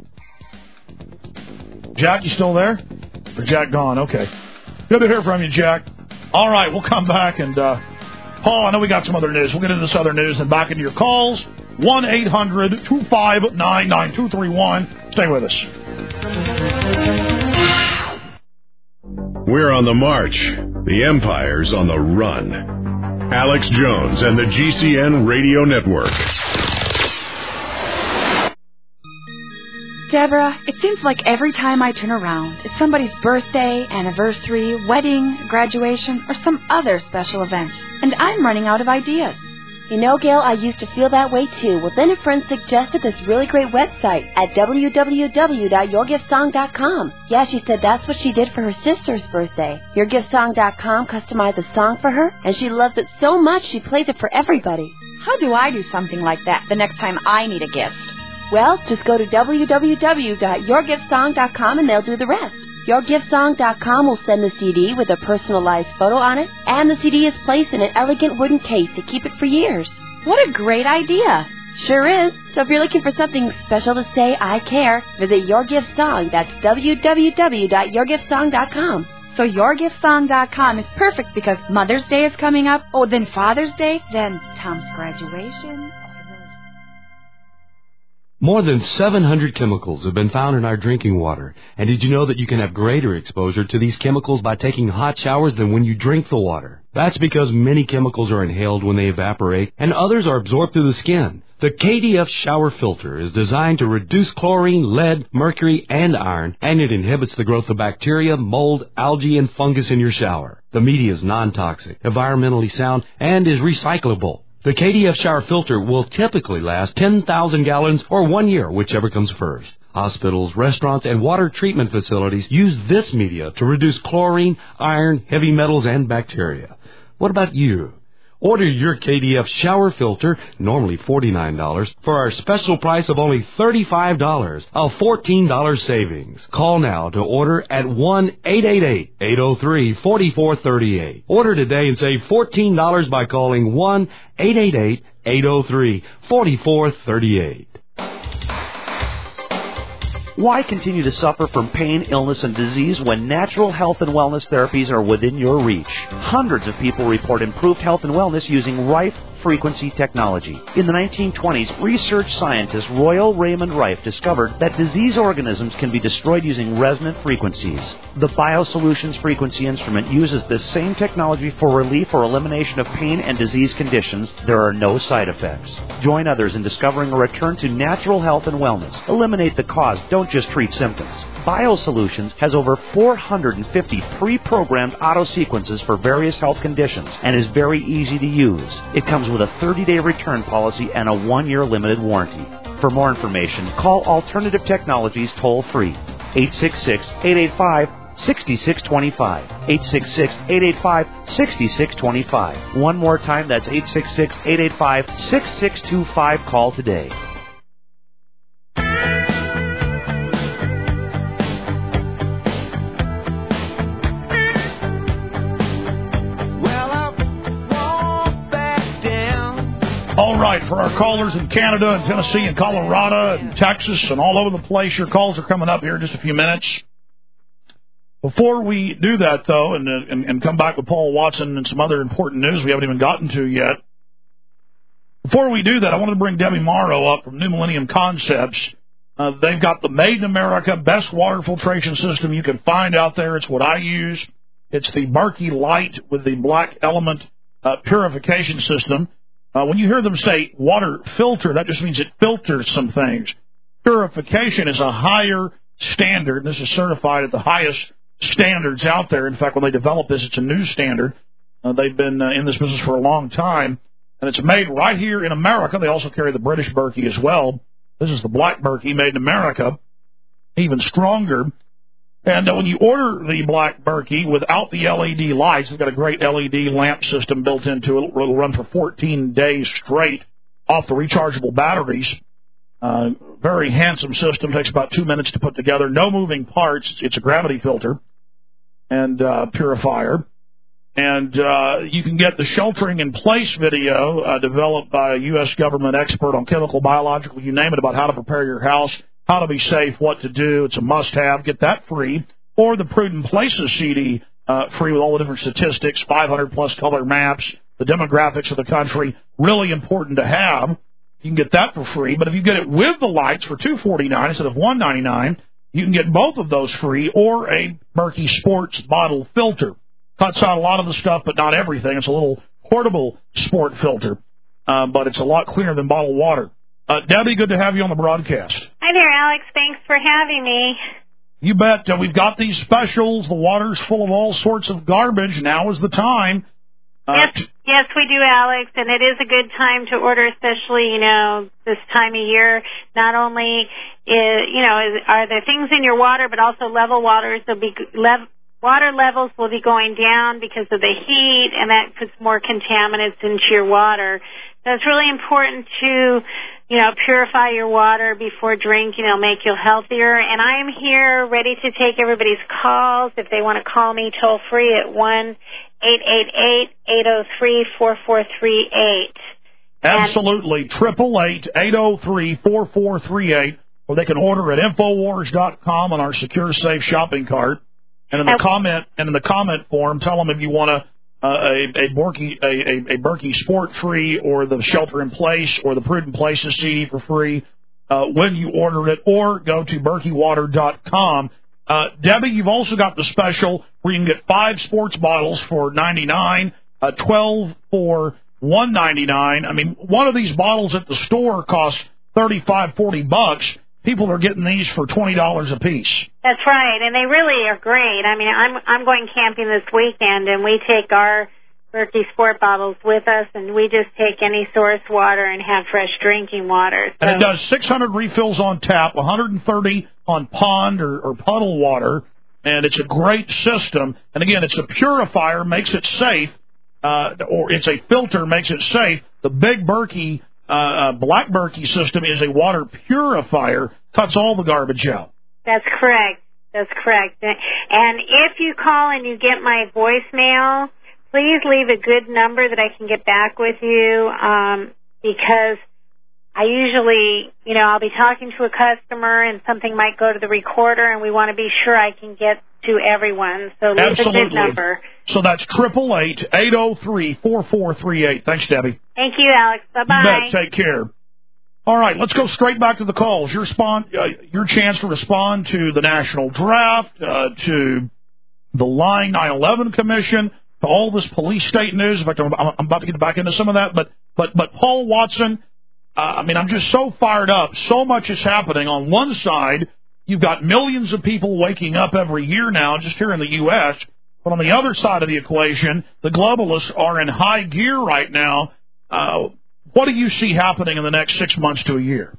Jack, you still there? Or Jack gone? Okay. Good to hear from you, Jack. All right, we'll come back and... Uh, Paul, I know we got some other news. We'll get into this other news and back into your calls. one eight hundred two five nine nine two three one. Stay with us. We're on the march. The Empire's on the run. Alex Jones and the G C N Radio Network. Deborah, it seems like every time I turn around, it's somebody's birthday, anniversary, wedding, graduation, or some other special event. And I'm running out of ideas. You know, Gail, I used to feel that way, too. Well, then a friend suggested this really great website at w w w dot your gift song dot com. Yeah, she said that's what she did for her sister's birthday. your gift song dot com customized a song for her, and she loves it so much she plays it for everybody. How do I do something like that the next time I need a gift? Well, just go to w w w dot your gift song dot com and they'll do the rest. your gift song dot com will send the C D with a personalized photo on it, and the C D is placed in an elegant wooden case to keep it for years. What a great idea. Sure is. So if you're looking for something special to say, I care, visit Your Gift Song. That's w w w dot your gift song dot com. So your gift song dot com is perfect because Mother's Day is coming up, oh, then Father's Day, then Tom's graduation. More than seven hundred chemicals have been found in our drinking water. And did you know that you can have greater exposure to these chemicals by taking hot showers than when you drink the water? That's because many chemicals are inhaled when they evaporate, and others are absorbed through the skin. The K D F shower filter is designed to reduce chlorine, lead, mercury, and iron, and it inhibits the growth of bacteria, mold, algae, and fungus in your shower. The media is non-toxic, environmentally sound, and is recyclable. The K D F shower filter will typically last ten thousand gallons or one year, whichever comes first. Hospitals, restaurants, and water treatment facilities use this media to reduce chlorine, iron, heavy metals, and bacteria. What about you? Order your K D F shower filter, normally forty-nine dollars, for our special price of only thirty-five dollars, a fourteen dollars savings. Call now to order at one eight eight eight, eight oh three, four four three eight. Order today and save fourteen dollars by calling one eight eight eight, eight oh three, four four three eight. Why continue to suffer from pain, illness, and disease when natural health and wellness therapies are within your reach? Hundreds of people report improved health and wellness using Rife frequency technology. In the nineteen twenties, research scientist Royal Raymond Rife discovered that disease organisms can be destroyed using resonant frequencies. The BioSolutions frequency instrument uses this same technology for relief or elimination of pain and disease conditions. There are no side effects. Join others in discovering a return to natural health and wellness. Eliminate the cause. Don't just treat symptoms. BioSolutions has over four hundred fifty pre-programmed auto-sequences for various health conditions and is very easy to use. It comes with a thirty-day return policy and a one-year limited warranty. For more information, call Alternative Technologies toll-free, eight six six, eight eight five, six six two five, eight six six, eight eight five, six six two five. One more time, that's eight six six, eight eight five, six six two five. Call today. All right, for our callers in Canada and Tennessee and Colorado and Texas and all over the place, your calls are coming up here in just a few minutes. Before we do that, though, and, and, and come back with Paul Watson and some other important news we haven't even gotten to yet, before we do that, I wanted to bring Debbie Morrow up from New Millennium Concepts. Uh, they've got the Made in America best water filtration system you can find out there. It's what I use. It's the Berkey Light with the Black Element uh, purification system. Uh, when you hear them say water filter, that just means it filters some things. Purification is a higher standard. This is certified at the highest standards out there. In fact, when they developed this, it's a new standard. Uh, they've been uh, in this business for a long time, and it's made right here in America. They also carry the British Berkey as well. This is the Black Berkey made in America, even stronger. And uh, when you order the Black Berkey without the L E D lights, it's got a great L E D lamp system built into it. It'll run for fourteen days straight off the rechargeable batteries. Uh, very handsome system. Takes about two minutes to put together. No moving parts. It's a gravity filter and uh, purifier. And uh, you can get the sheltering in place video uh, developed by a U S government expert on chemical, biological, you name it, about how to prepare your house, how to be safe, what to do. It's a must-have. Get that free. Or the Prudent Places C D, uh, free with all the different statistics, five hundred plus color maps, the demographics of the country. Really important to have. You can get that for free. But if you get it with the lights for two forty-nine instead of one ninety-nine, you can get both of those free, or a Berkey Sports bottle filter. Cuts out a lot of the stuff, but not everything. It's a little portable sport filter, uh, but it's a lot cleaner than bottled water. Uh, Debbie, good to have you on the broadcast. Hi there, Alex. Thanks for having me. You bet. Uh, we've got these specials. The water's full of all sorts of garbage. Now is the time. Uh, yes, yes, we do, Alex, and it is a good time to order, especially, you know, this time of year. Not only, is, you know, is, are there things in your water, but also level waters will be lev- water levels will be going down because of the heat, and that puts more contaminants into your water. So it's really important to, you know, purify your water before drinking. It'll make you healthier. And I am here ready to take everybody's calls. If they want to call me toll free at one eight eight eight, eight oh three, four four three eight. Absolutely. Triple eight, eight oh three, four four three eight. Or they can order at Infowars dot com on our Secure Safe shopping cart. And in the okay. comment and in the comment form, tell them if you want a uh, a a Berkey a, a, a Berkey Sport free, or the Shelter in Place, or the Prudent Places C D for free uh, when you order it, or go to Berkey Water dot com. Uh, Debbie, you've also got the special where you can get five sports bottles for ninety-nine dollars, uh, twelve for one ninety-nine. I mean, one of these bottles at the store costs thirty-five, forty bucks. People are getting these for twenty dollars a piece. That's right, and they really are great. I mean, I'm I'm going camping this weekend, and we take our Berkey Sport bottles with us, and we just take any source water and have fresh drinking water. So. And it does six hundred refills on tap, one hundred thirty on pond or, or puddle water, and it's a great system. And again, it's a purifier, makes it safe, uh, or it's a filter, makes it safe. The big Berkey uh, uh, Black Berkey system is a water purifier, cuts all the garbage out. That's correct. That's correct. And if you call and you get my voicemail, please leave a good number that I can get back with you, um, because I usually, you know, I'll be talking to a customer and something might go to the recorder, and we want to be sure I can get to everyone. So leave Absolutely. a good number. So that's triple eight, eight oh three, four four three eight. Thanks, Debbie. Thank you, Alex. Bye-bye. You bet. Take care. All right, let's go straight back to the calls. Your, spawn, uh, your chance to respond to the national draft, uh, to the lying nine eleven Commission, to all this police state news. In fact, I'm, I'm about to get back into some of that. But but but Paul Watson, uh, I mean, I'm just so fired up. So much is happening. On one side, you've got millions of people waking up every year now, just here in the U S But on the other side of the equation, the globalists are in high gear right now. Uh, what do you see happening in the next six months to a year?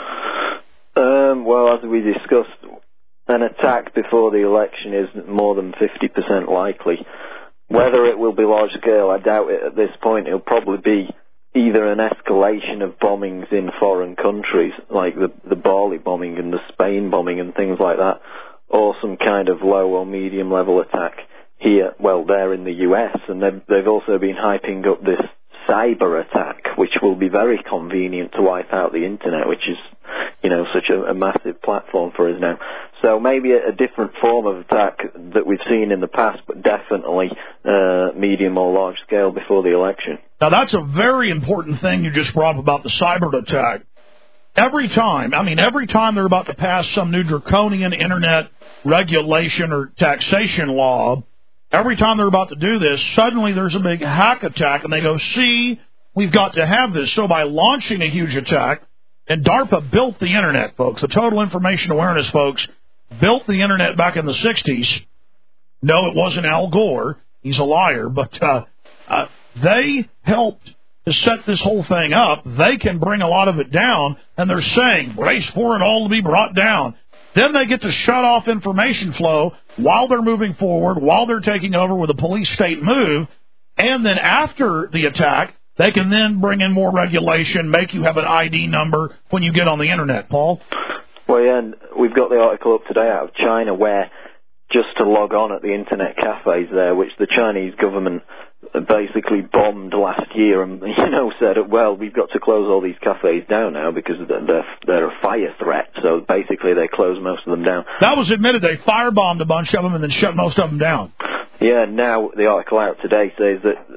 Um, well, as we discussed, an attack before the election is more than fifty percent likely. Whether it will be large-scale, I doubt it at this point. It'll probably be either an escalation of bombings in foreign countries, like the, the Bali bombing and the Spain bombing and things like that, or some kind of low or medium-level attack here, well, there in the U S, and they've, they've also been hyping up this cyber attack, which will be very convenient to wipe out the internet, which is, you know, such a, a massive platform for us now. So maybe a, a different form of attack that we've seen in the past, but definitely uh, medium or large scale before the election. Now, that's a very important thing you just brought up about the cyber attack. Every time, I mean, every time they're about to pass some new draconian internet regulation or taxation law, every time they're about to do this, suddenly there's a big hack attack, and they go, see, we've got to have this. So by launching a huge attack, and DARPA built the Internet, folks, the Total Information Awareness folks, built the Internet back in the sixties. No, it wasn't Al Gore. He's a liar. But uh, uh, they helped to set this whole thing up. They can bring a lot of it down, and they're saying, brace for it all to be brought down. Then they get to shut off information flow while they're moving forward, while they're taking over with a police state move, and then after the attack, they can then bring in more regulation, make you have an I D number when you get on the Internet, Paul. Well, yeah, and we've got the article up today out of China where just to log on at the Internet cafes there, which the Chinese government basically bombed last year and, you know, said, well, we've got to close all these cafes down now because they're, they're a fire threat. So basically they closed most of them down. That was admitted. They firebombed a bunch of them and then shut most of them down. Yeah, now the article out today says that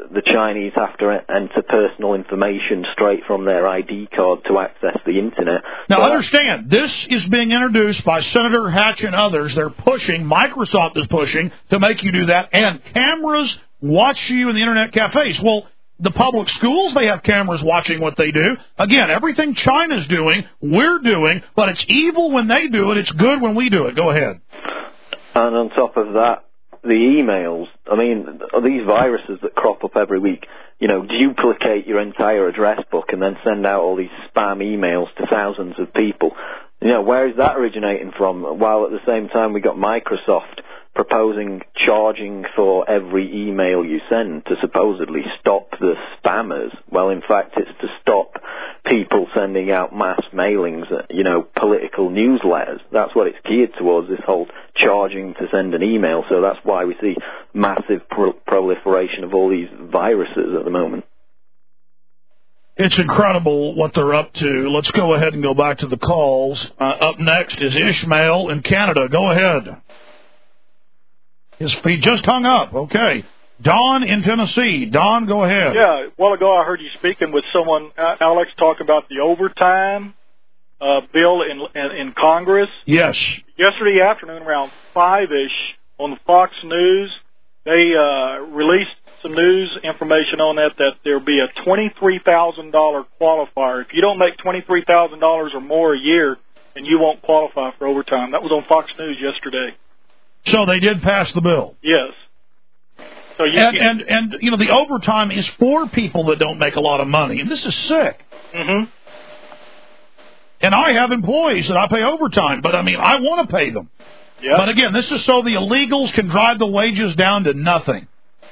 the Chinese have to enter personal information straight from their I D card to access the internet. Now, so understand, this is being introduced by Senator Hatch and others. They're pushing, Microsoft is pushing to make you do that, and cameras watch you in the internet cafes. Well, the public schools, they have cameras watching what they do. Again, everything China's doing, we're doing, but it's evil when they do it. It's good when we do it. Go ahead. And on top of that, the emails, I mean, these viruses that crop up every week, you know, duplicate your entire address book and then send out all these spam emails to thousands of people. You know, where is that originating from? While at the same time we got Microsoft proposing charging for every email you send to supposedly stop the spammers. Well, in fact, it's to stop people sending out mass mailings, you know, political newsletters. That's what it's geared towards, this whole charging to send an email. So that's why we see massive pro- proliferation of all these viruses at the moment. It's incredible what they're up to. Let's go ahead and go back to the calls. Uh, up next is Ishmael in Canada. Go ahead. His feet just hung up. Okay. Don in Tennessee. Don, go ahead. Yeah, a while ago I heard you speaking with someone, uh, Alex, talk about the overtime uh, bill in, in in Congress. Yes. Yesterday afternoon, around five-ish, on the Fox News, they uh, released some news information on that, that there'll be a twenty-three thousand dollars qualifier. If you don't make twenty-three thousand dollars or more a year, then you won't qualify for overtime. That was on Fox News yesterday. So they did pass the bill. Yes. So you and, and, and, you know, the overtime is for people that don't make a lot of money, and this is sick. Mm-hmm. And I have employees that I pay overtime, but, I mean, I want to pay them. Yep. But, again, this is so the illegals can drive the wages down to nothing.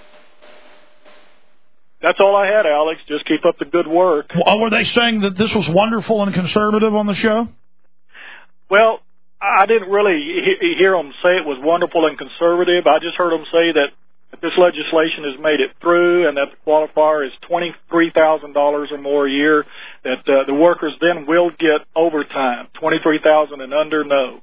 That's all I had, Alex. Just keep up the good work. Well, were they saying that this was wonderful and conservative on the show? Well, I didn't really he- hear them say it was wonderful and conservative. I just heard them say that this legislation has made it through and that the qualifier is twenty-three thousand dollars or more a year, that uh, the workers then will get overtime. twenty-three thousand dollars and under, no.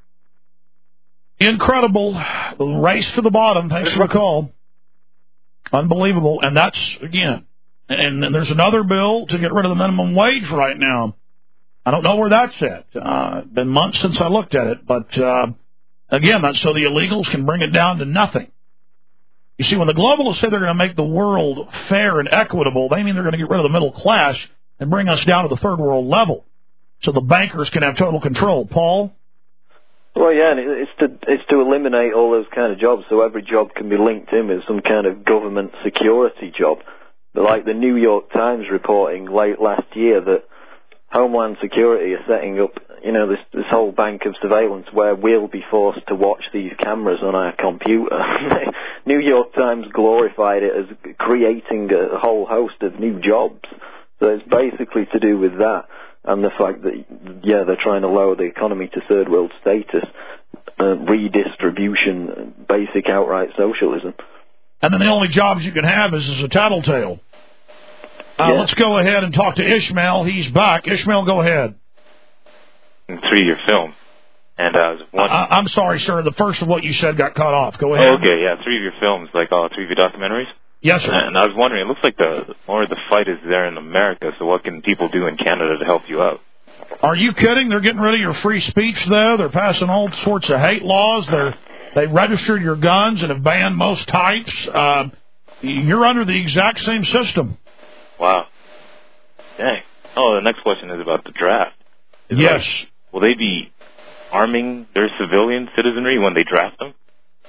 Incredible. The race to the bottom. Thanks for the call. Unbelievable. And that's, again, and, and there's another bill to get rid of the minimum wage right now. I don't know where that's at. Uh, it's been months since I looked at it. But, uh, again, that's so the illegals can bring it down to nothing. You see, when the globalists say they're going to make the world fair and equitable, they mean they're going to get rid of the middle class and bring us down to the third world level so the bankers can have total control. Paul? Well, yeah, and it's to it's to eliminate all those kind of jobs, so every job can be linked in with some kind of government security job. But like the New York Times reporting late last year that Homeland Security is setting up, you know, this this whole bank of surveillance where we'll be forced to watch these cameras on our computer. New York Times glorified it as creating a whole host of new jobs. So it's basically to do with that. And the fact that, yeah, they're trying to lower the economy to third world status, uh, redistribution, basic outright socialism. And then the only jobs you can have is as a tattletale. Uh, yeah. Let's go ahead and talk to Ishmael. He's back. Ishmael, go ahead. Three-year film. And I was wondering... I, I'm sorry, sir. The first of what you said got cut off. Go ahead. Oh, okay, yeah, three-year films, like all three-year documentaries. Yes, sir. And I was wondering, it looks like the more of the fight is there in America, so what can people do in Canada to help you out? Are you kidding? They're getting rid of your free speech, though. They're passing all sorts of hate laws. They're, they registered your guns and have banned most types. Uh, you're under the exact same system. Wow. Dang. Oh, the next question is about the draft. Is yes. Like, will they be arming their civilian citizenry when they draft them?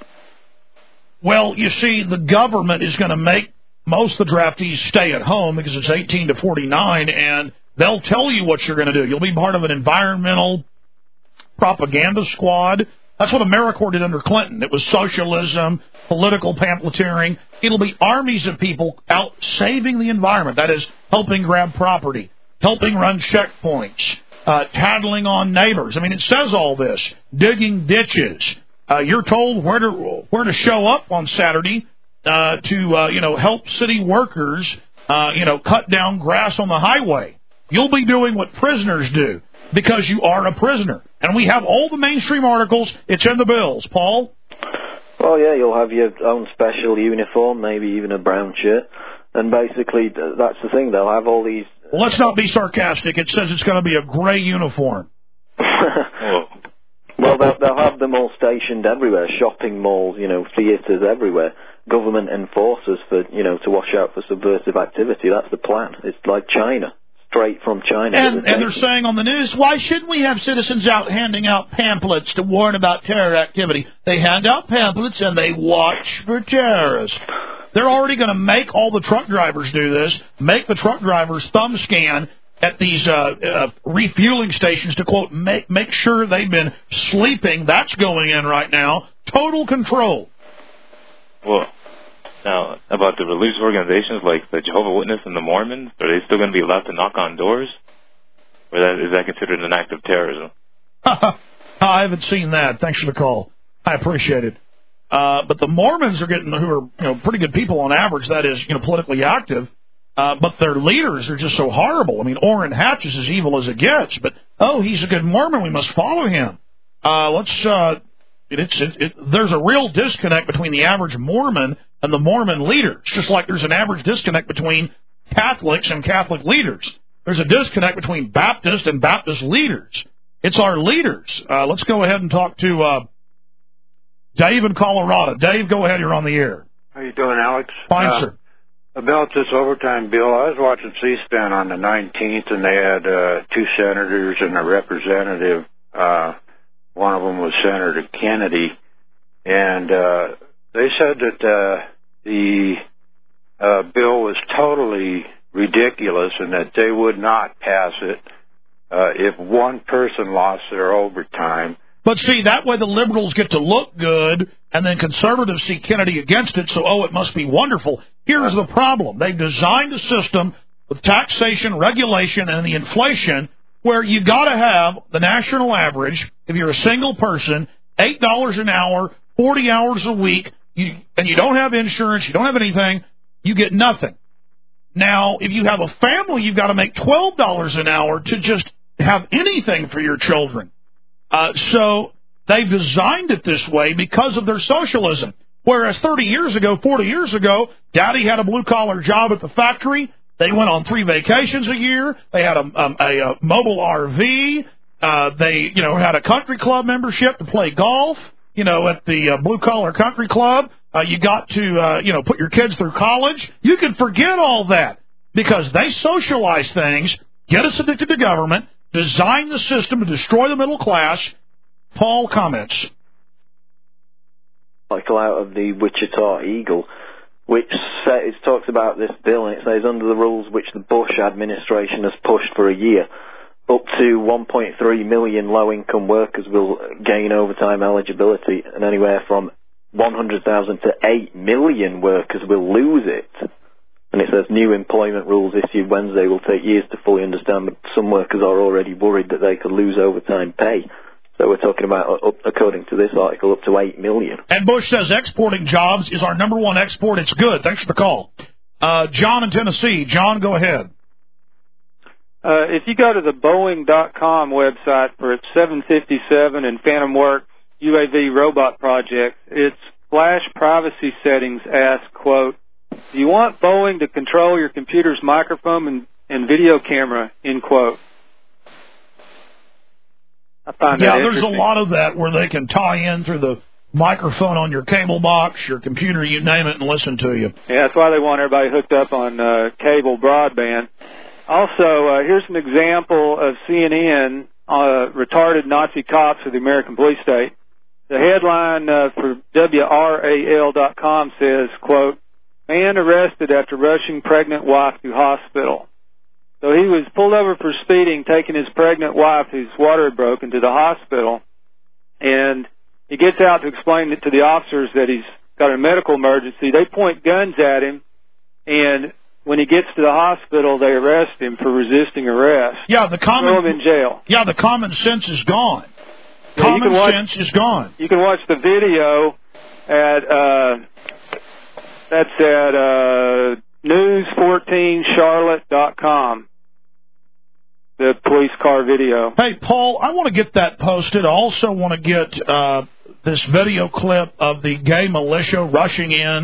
Well, you see, the government is going to make most of the draftees stay at home because it's eighteen to forty-nine, and they'll tell you what you're going to do. You'll be part of an environmental propaganda squad. That's what AmeriCorps did under Clinton. It was socialism, political pamphleteering. It'll be armies of people out saving the environment. That is, helping grab property, helping run checkpoints, uh, tattling on neighbors. I mean, it says all this. Digging ditches. Uh, you're told where to where to show up on Saturday uh, to uh, you know help city workers uh, you know cut down grass on the highway. You'll be doing what prisoners do because you are a prisoner, and we have all the mainstream articles. It's in the bills. Paul. Well, yeah, you'll have your own special uniform, maybe even a brown shirt. And basically, that's the thing. They'll have all these... Well, let's not be sarcastic. It says it's going to be a gray uniform. Well, they'll, they'll have them all stationed everywhere, shopping malls, you know, theatres everywhere, government enforcers for, you know, to watch out for subversive activity. That's the plan. It's like China, straight from China. And, and they're saying on the news, why shouldn't we have citizens out handing out pamphlets to warn about terror activity? They hand out pamphlets and they watch for terrorists. They're already going to make all the truck drivers do this, make the truck drivers thumb scan at these uh, uh, refueling stations to, quote, make make sure they've been sleeping. That's going in right now. Total control. Well, now, about the religious organizations like the Jehovah's Witnesses and the Mormons, are they still going to be allowed to knock on doors? Or that, is that considered an act of terrorism? I haven't seen that. Thanks for the call. I appreciate it. Uh, but the Mormons are getting, who are, you know, pretty good people on average, that is, you know, politically active. Uh, but their leaders are just so horrible. I mean, Orrin Hatch is as evil as it gets. But, oh, he's a good Mormon. We must follow him. Uh, let's, uh, it, it's, it, it, there's a real disconnect between the average Mormon and the Mormon leaders, just like there's an average disconnect between Catholics and Catholic leaders. There's a disconnect between Baptist and Baptist leaders. It's our leaders. Uh, let's go ahead and talk to uh, Dave in Colorado. Dave, go ahead. You're on the air. How you doing, Alex? Fine, uh, sir. About this overtime bill, I was watching C-SPAN on the nineteenth, and they had uh, two senators and a representative. Uh, one of them was Senator Kennedy, and uh, they said that uh, the uh, bill was totally ridiculous and that they would not pass it uh, if one person lost their overtime. But see, that way the liberals get to look good, and then conservatives see Kennedy against it, so, oh, it must be wonderful. Here's the problem. They've designed a system with taxation, regulation, and the inflation where you got to have the national average, if you're a single person, eight dollars an hour, forty hours a week, you, and you don't have insurance, you don't have anything, you get nothing. Now, if you have a family, you've got to make twelve dollars an hour to just have anything for your children. Uh, so they've designed it this way because of their socialism. Whereas thirty years ago, forty years ago, Daddy had a blue-collar job at the factory. They went on three vacations a year. They had a, um, a, a mobile R V. Uh, they, you know, had a country club membership to play golf, you know, at the uh, blue-collar country club. Uh, you got to, uh, you know, put your kids through college. You can forget all that because they socialize things, get us addicted to government, design the system to destroy the middle class. Paul, comments. Article out of the Wichita Eagle, which says, talks about this bill, and it says, under the rules which the Bush administration has pushed for a year, up to one point three million low-income workers will gain overtime eligibility, and anywhere from one hundred thousand to eight million workers will lose it. And it says new employment rules issued Wednesday will take years to fully understand, but some workers are already worried that they could lose overtime pay. So we're talking about, up, according to this article, up to eight million. And Bush says exporting jobs is our number one export. It's good. Thanks for the call. Uh, John in Tennessee. John, go ahead. Uh, if you go to the Boeing dot com website for its seven fifty-seven and Phantom Works U A V robot project, its flash privacy settings ask, quote, do you want Boeing to control your computer's microphone and, and video camera, end quote. I find yeah, that there's a lot of that where they can tie in through the microphone on your cable box, your computer, you name it, and listen to you. Yeah, that's why they want everybody hooked up on uh, cable broadband. Also, uh, here's an example of C N N, uh, retarded Nazi cops of the American police state. The headline uh, for W R A L dot com says, quote, man arrested after rushing pregnant wife to hospital. So he was pulled over for speeding, taking his pregnant wife, whose water had broken, to the hospital. And he gets out to explain to the officers that he's got a medical emergency. They point guns at him, and when he gets to the hospital, they arrest him for resisting arrest. Yeah, the common throw him in jail. Yeah, the common sense is gone. Yeah, common watch, sense is gone. You can watch the video at uh, that's at uh, news fourteen charlotte dot com. The police car video. Hey, Paul, I want to get that posted. I also want to get uh, this video clip of the gay militia rushing in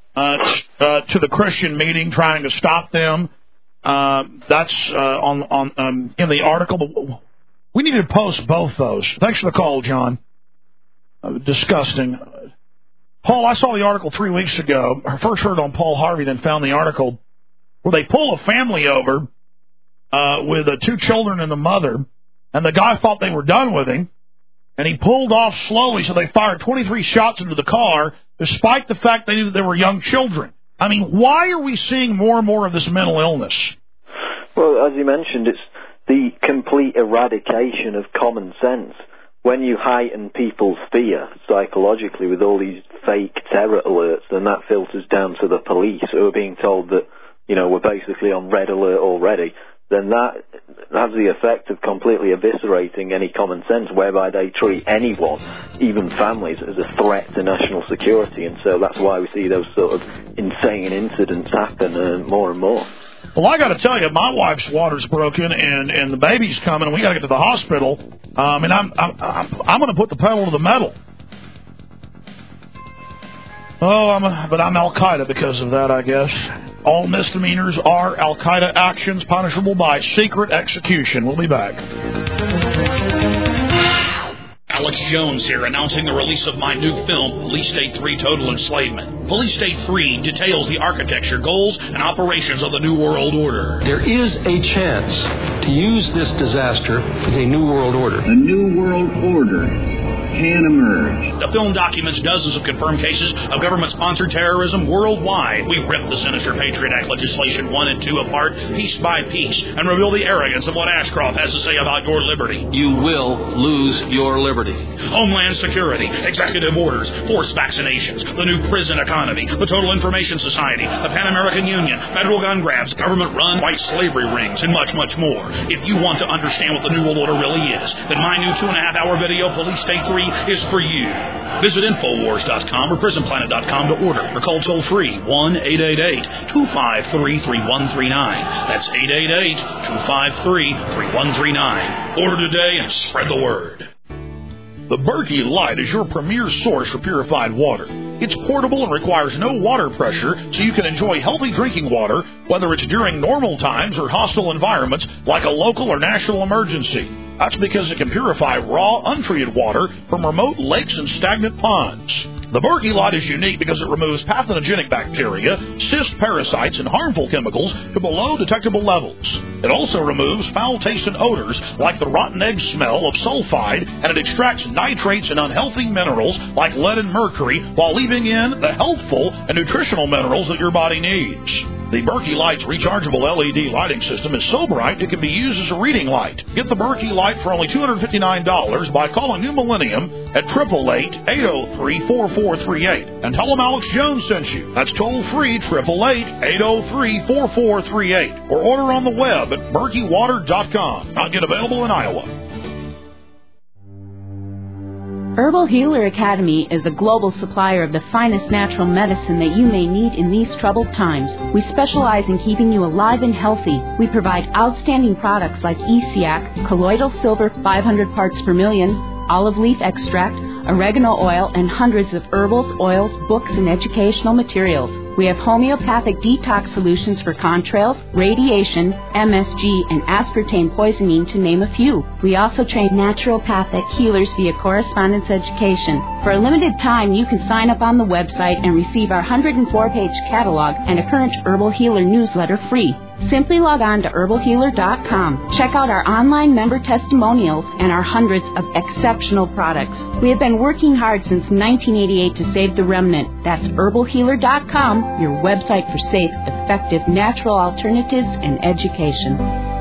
uh, t- uh, to the Christian meeting, trying to stop them. Uh, that's uh, on on um, in the article. But we need to post both those. Thanks for the call, John. Uh, disgusting. Paul, I saw the article three weeks ago. I first heard on Paul Harvey, then found the article where they pull a family over uh, with uh, two children and the mother, and the guy thought they were done with him, and he pulled off slowly, so they fired twenty-three shots into the car, despite the fact they knew that they were young children. I mean, why are we seeing more and more of this mental illness? Well, as you mentioned, it's the complete eradication of common sense. When you heighten people's fear psychologically with all these fake terror alerts, then that filters down to the police who are being told that, you know, we're basically on red alert already. Then that has the effect of completely eviscerating any common sense, whereby they treat anyone, even families, as a threat to national security. And so that's why we see those sort of insane incidents happen uh, more and more. Well, I got to tell you, my wife's water's broken, and, and the baby's coming, and we got to get to the hospital. Um, and I'm I'm I'm, I'm going to put the pedal to the metal. Oh, I'm a, but I'm Al Qaeda because of that, I guess. All misdemeanors are Al Qaeda actions punishable by secret execution. We'll be back. Alex Jones here, announcing the release of my new film, Police State three Total Enslavement. Police State three details the architecture, goals, and operations of the New World Order. There is a chance to use this disaster as a New World Order. A New World Order can emerge. The film documents dozens of confirmed cases of government-sponsored terrorism worldwide. We rip the sinister Patriot Act legislation one and two apart, piece by piece, and reveal the arrogance of what Ashcroft has to say about your liberty. You will lose your liberty. Homeland Security, executive orders, forced vaccinations, the new prison economy, the Total Information Society, the Pan American Union, federal gun grabs, government-run white slavery rings, and much, much more. If you want to understand what the New World Order really is, then my new two-and-a-half-hour video, Police State three, is for you. Visit Infowars dot com or Prison Planet dot com to order, or call toll-free one eight eight eight, two five three, three one three nine. That's eight eight eight, two five three, three one three nine. Order today and spread the word. The Berkey Light is your premier source for purified water. It's portable and requires no water pressure, so you can enjoy healthy drinking water, whether it's during normal times or hostile environments like a local or national emergency. That's because it can purify raw, untreated water from remote lakes and stagnant ponds. The Berkey Light is unique because it removes pathogenic bacteria, cyst parasites, and harmful chemicals to below detectable levels. It also removes foul taste and odors like the rotten egg smell of sulfide, and it extracts nitrates and unhealthy minerals like lead and mercury while leaving in the healthful and nutritional minerals that your body needs. The Berkey Light's rechargeable L E D lighting system is so bright it can be used as a reading light. Get the Berkey Light for only two hundred fifty-nine dollars by calling New Millennium at eight eight eight, eight oh three, four four three eight. And tell them Alex Jones sent you. That's toll-free, eight eight eight, eight oh three, four four three eight. Or order on the web at berkey water dot com. Not yet available in Iowa. Herbal Healer Academy is a global supplier of the finest natural medicine that you may need in these troubled times. We specialize in keeping you alive and healthy. We provide outstanding products like E C A C, colloidal silver five hundred parts per million, olive leaf extract, oregano oil, and hundreds of herbals, oils, books, and educational materials. We have homeopathic detox solutions for contrails, radiation, M S G, and aspartame poisoning, to name a few. We also train naturopathic healers via correspondence education. For a limited time, you can sign up on the website and receive our one hundred four page catalog and a current Herbal Healer newsletter free. Simply log on to herbal healer dot com. Check out our online member testimonials and our hundreds of exceptional products. We have been working hard since nineteen eighty-eight to save the remnant. That's herbal healer dot com, your website for safe, effective, natural alternatives and education.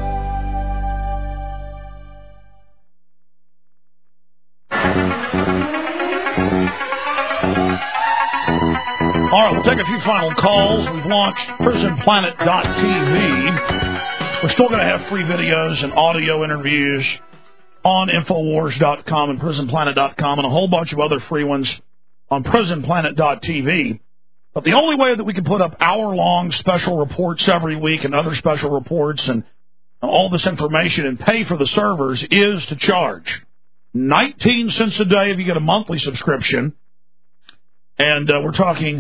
All right, we'll take a few final calls. We've launched prison planet dot t v. We're still going to have free videos and audio interviews on infowars dot com and prison planet dot com and a whole bunch of other free ones on prison planet dot t v. But the only way that we can put up hour-long special reports every week and other special reports and all this information and pay for the servers is to charge nineteen cents a day if you get a monthly subscription. And uh, we're talking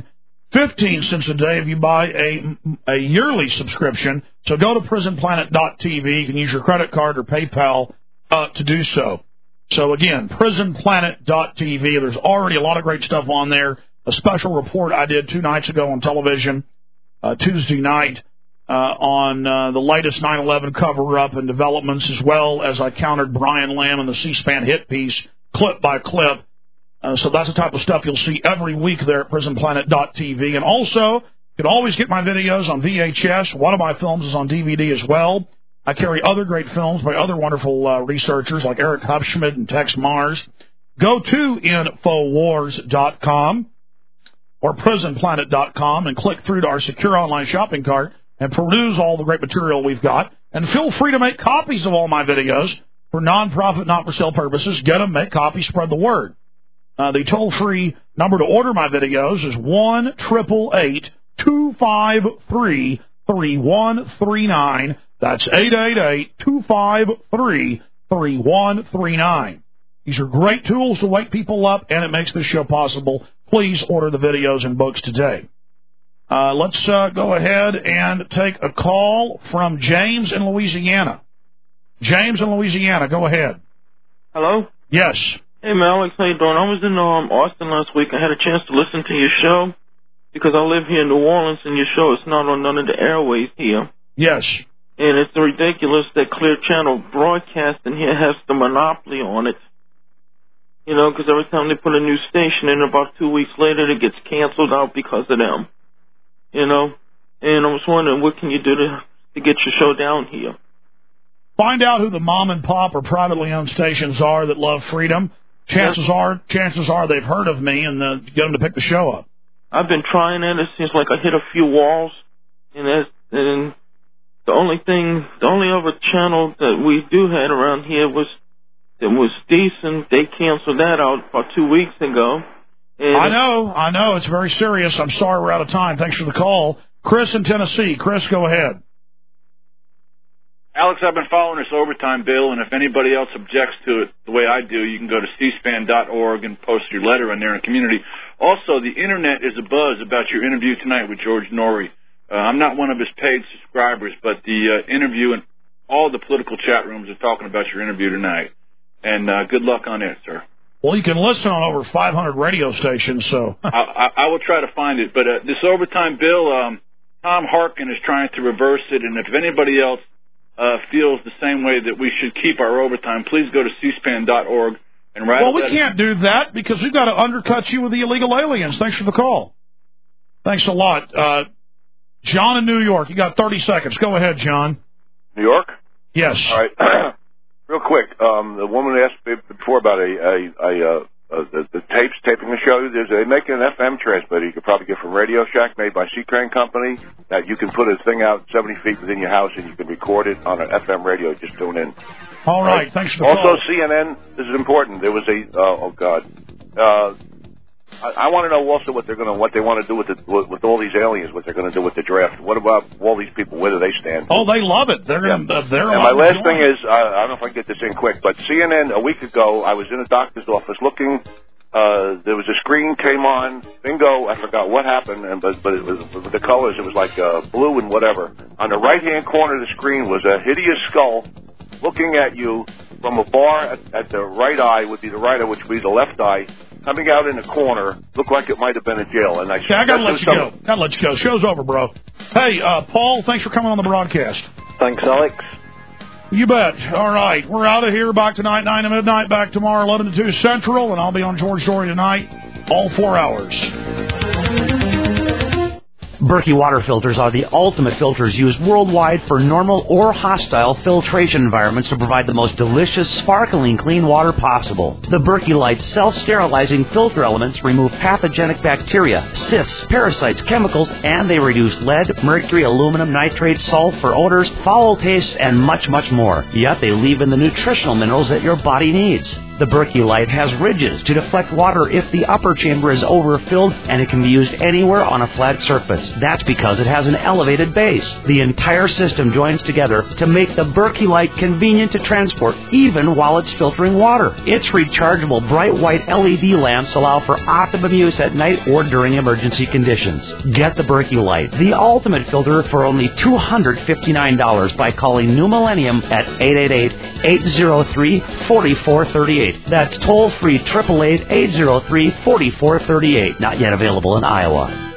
fifteen cents a day if you buy a, a yearly subscription. So go to prison planet dot t v. You can use your credit card or PayPal uh, to do so. So, again, prison planet dot t v. There's already a lot of great stuff on there. A special report I did two nights ago on television, uh, Tuesday night, uh, on uh, the latest nine eleven cover-up and developments, as well as I countered Brian Lamb in the C-SPAN hit piece, clip by clip. Uh, so that's the type of stuff you'll see every week there at prison planet dot t v. And also, you can always get my videos on V H S. One of my films is on D V D as well. I carry other great films by other wonderful uh, researchers like Eric Hupschmidt and Tex Mars. Go to Infowars dot com or prison planet dot com and click through to our secure online shopping cart and peruse all the great material we've got. And feel free to make copies of all my videos for non-profit, not-for-sale purposes. Get them, make copies, spread the word. Uh, the toll-free number to order my videos is one eight eight eight, two five three, three one three nine. That's eight eight eight, two five three, three one three nine. These are great tools to wake people up, and it makes this show possible. Please order the videos and books today. Uh, let's uh, go ahead and take a call from James in Louisiana. James in Louisiana, go ahead. Hello? Yes. Hey, man, Alex, how you doing? I was in um, Austin last week. I had a chance to listen to your show because I live here in New Orleans, and your show is not on none of the airways here. Yes. And it's ridiculous that Clear Channel Broadcasting here has the monopoly on it. You know, because every time they put a new station in, about two weeks later, it gets canceled out because of them. You know? And I was wondering, what can you do to, to get your show down here? Find out who the mom and pop or privately owned stations are that love freedom. Chances yes. are, chances are they've heard of me, and uh, get them to pick the show up. I've been trying it. It seems like I hit a few walls, and that's, and the only thing, the only other channel that we do had around here was that was decent. They canceled that out about two weeks ago. And I know, I know. It's very serious. I'm sorry we're out of time. Thanks for the call. Chris in Tennessee. Chris, go ahead. Alex, I've been following this overtime bill, and if anybody else objects to it the way I do, you can go to c span dot org and post your letter in there in the community. Also, the Internet is abuzz about your interview tonight with George Norrie. Uh, I'm not one of his paid subscribers, but the uh, interview and all the political chat rooms are talking about your interview tonight. And uh, good luck on it, sir. Well, you can listen on over five hundred radio stations, so... I, I, I will try to find it. But uh, this overtime bill, um, Tom Harkin is trying to reverse it, and if anybody else uh, feels the same way that we should keep our overtime, please go to c span dot org and write Well, we letter. can't do that because we've got to undercut you with the illegal aliens. Thanks for the call. Thanks a lot. Uh, John in New York, you got thirty seconds. Go ahead, John. New York? Yes. All right. Real quick, um, the woman asked me before about a, a, a, uh, uh, the, the tapes, taping the show. There's, they make an F M transmitter you could probably get from Radio Shack, made by Seacrane Company, that you can put a thing out seventy feet within your house and you can record it on an F M radio. Just tune in. All right. right. Thanks for the also, call. Also, C N N, this is important. There was a, uh, oh, God. Uh, I, I want to know also what they're going to, what they want to do with the, with, with all these aliens, what they're going to do with the draft. What about all these people? Where do they stand? Oh, they love it. They're going to, they're. And my last thing is, uh, I don't know if I can get this in quick, but C N N a week ago, I was in a doctor's office looking. Uh, there was a screen came on. Bingo, I forgot what happened, and but but it was with the colors. It was like uh, blue and whatever. On the right hand corner of the screen was a hideous skull looking at you from a bar at, at the right eye, would be the right eye, which would be the left eye. Coming out in the corner, looked like it might have been a jail. And I, yeah, I gotta let you some... go. Gotta let you go. Show's over, bro. Hey, uh, Paul, thanks for coming on the broadcast. Thanks, Alex. You bet. All right, we're out of here. Back tonight, nine to midnight. Back tomorrow, eleven to two Central, and I'll be on George Story tonight, all four hours. Berkey water filters are the ultimate filters used worldwide for normal or hostile filtration environments to provide the most delicious, sparkling clean water possible. The Berkey Light self-sterilizing filter elements remove pathogenic bacteria, cysts, parasites, chemicals, and they reduce lead, mercury, aluminum, nitrate, sulfur, odors, foul tastes, and much, much more. Yet they leave in the nutritional minerals that your body needs. The Berkey Light has ridges to deflect water if the upper chamber is overfilled, and it can be used anywhere on a flat surface. That's because it has an elevated base. The entire system joins together to make the Berkey Light convenient to transport, even while it's filtering water. Its rechargeable bright white L E D lamps allow for optimum use at night or during emergency conditions. Get the Berkey Light, the ultimate filter, for only two hundred fifty-nine dollars by calling New Millennium at eight eight eight, eight zero three, four four three eight. That's toll-free eight eight eight, eight zero three, four four three eight. Not yet available in Iowa.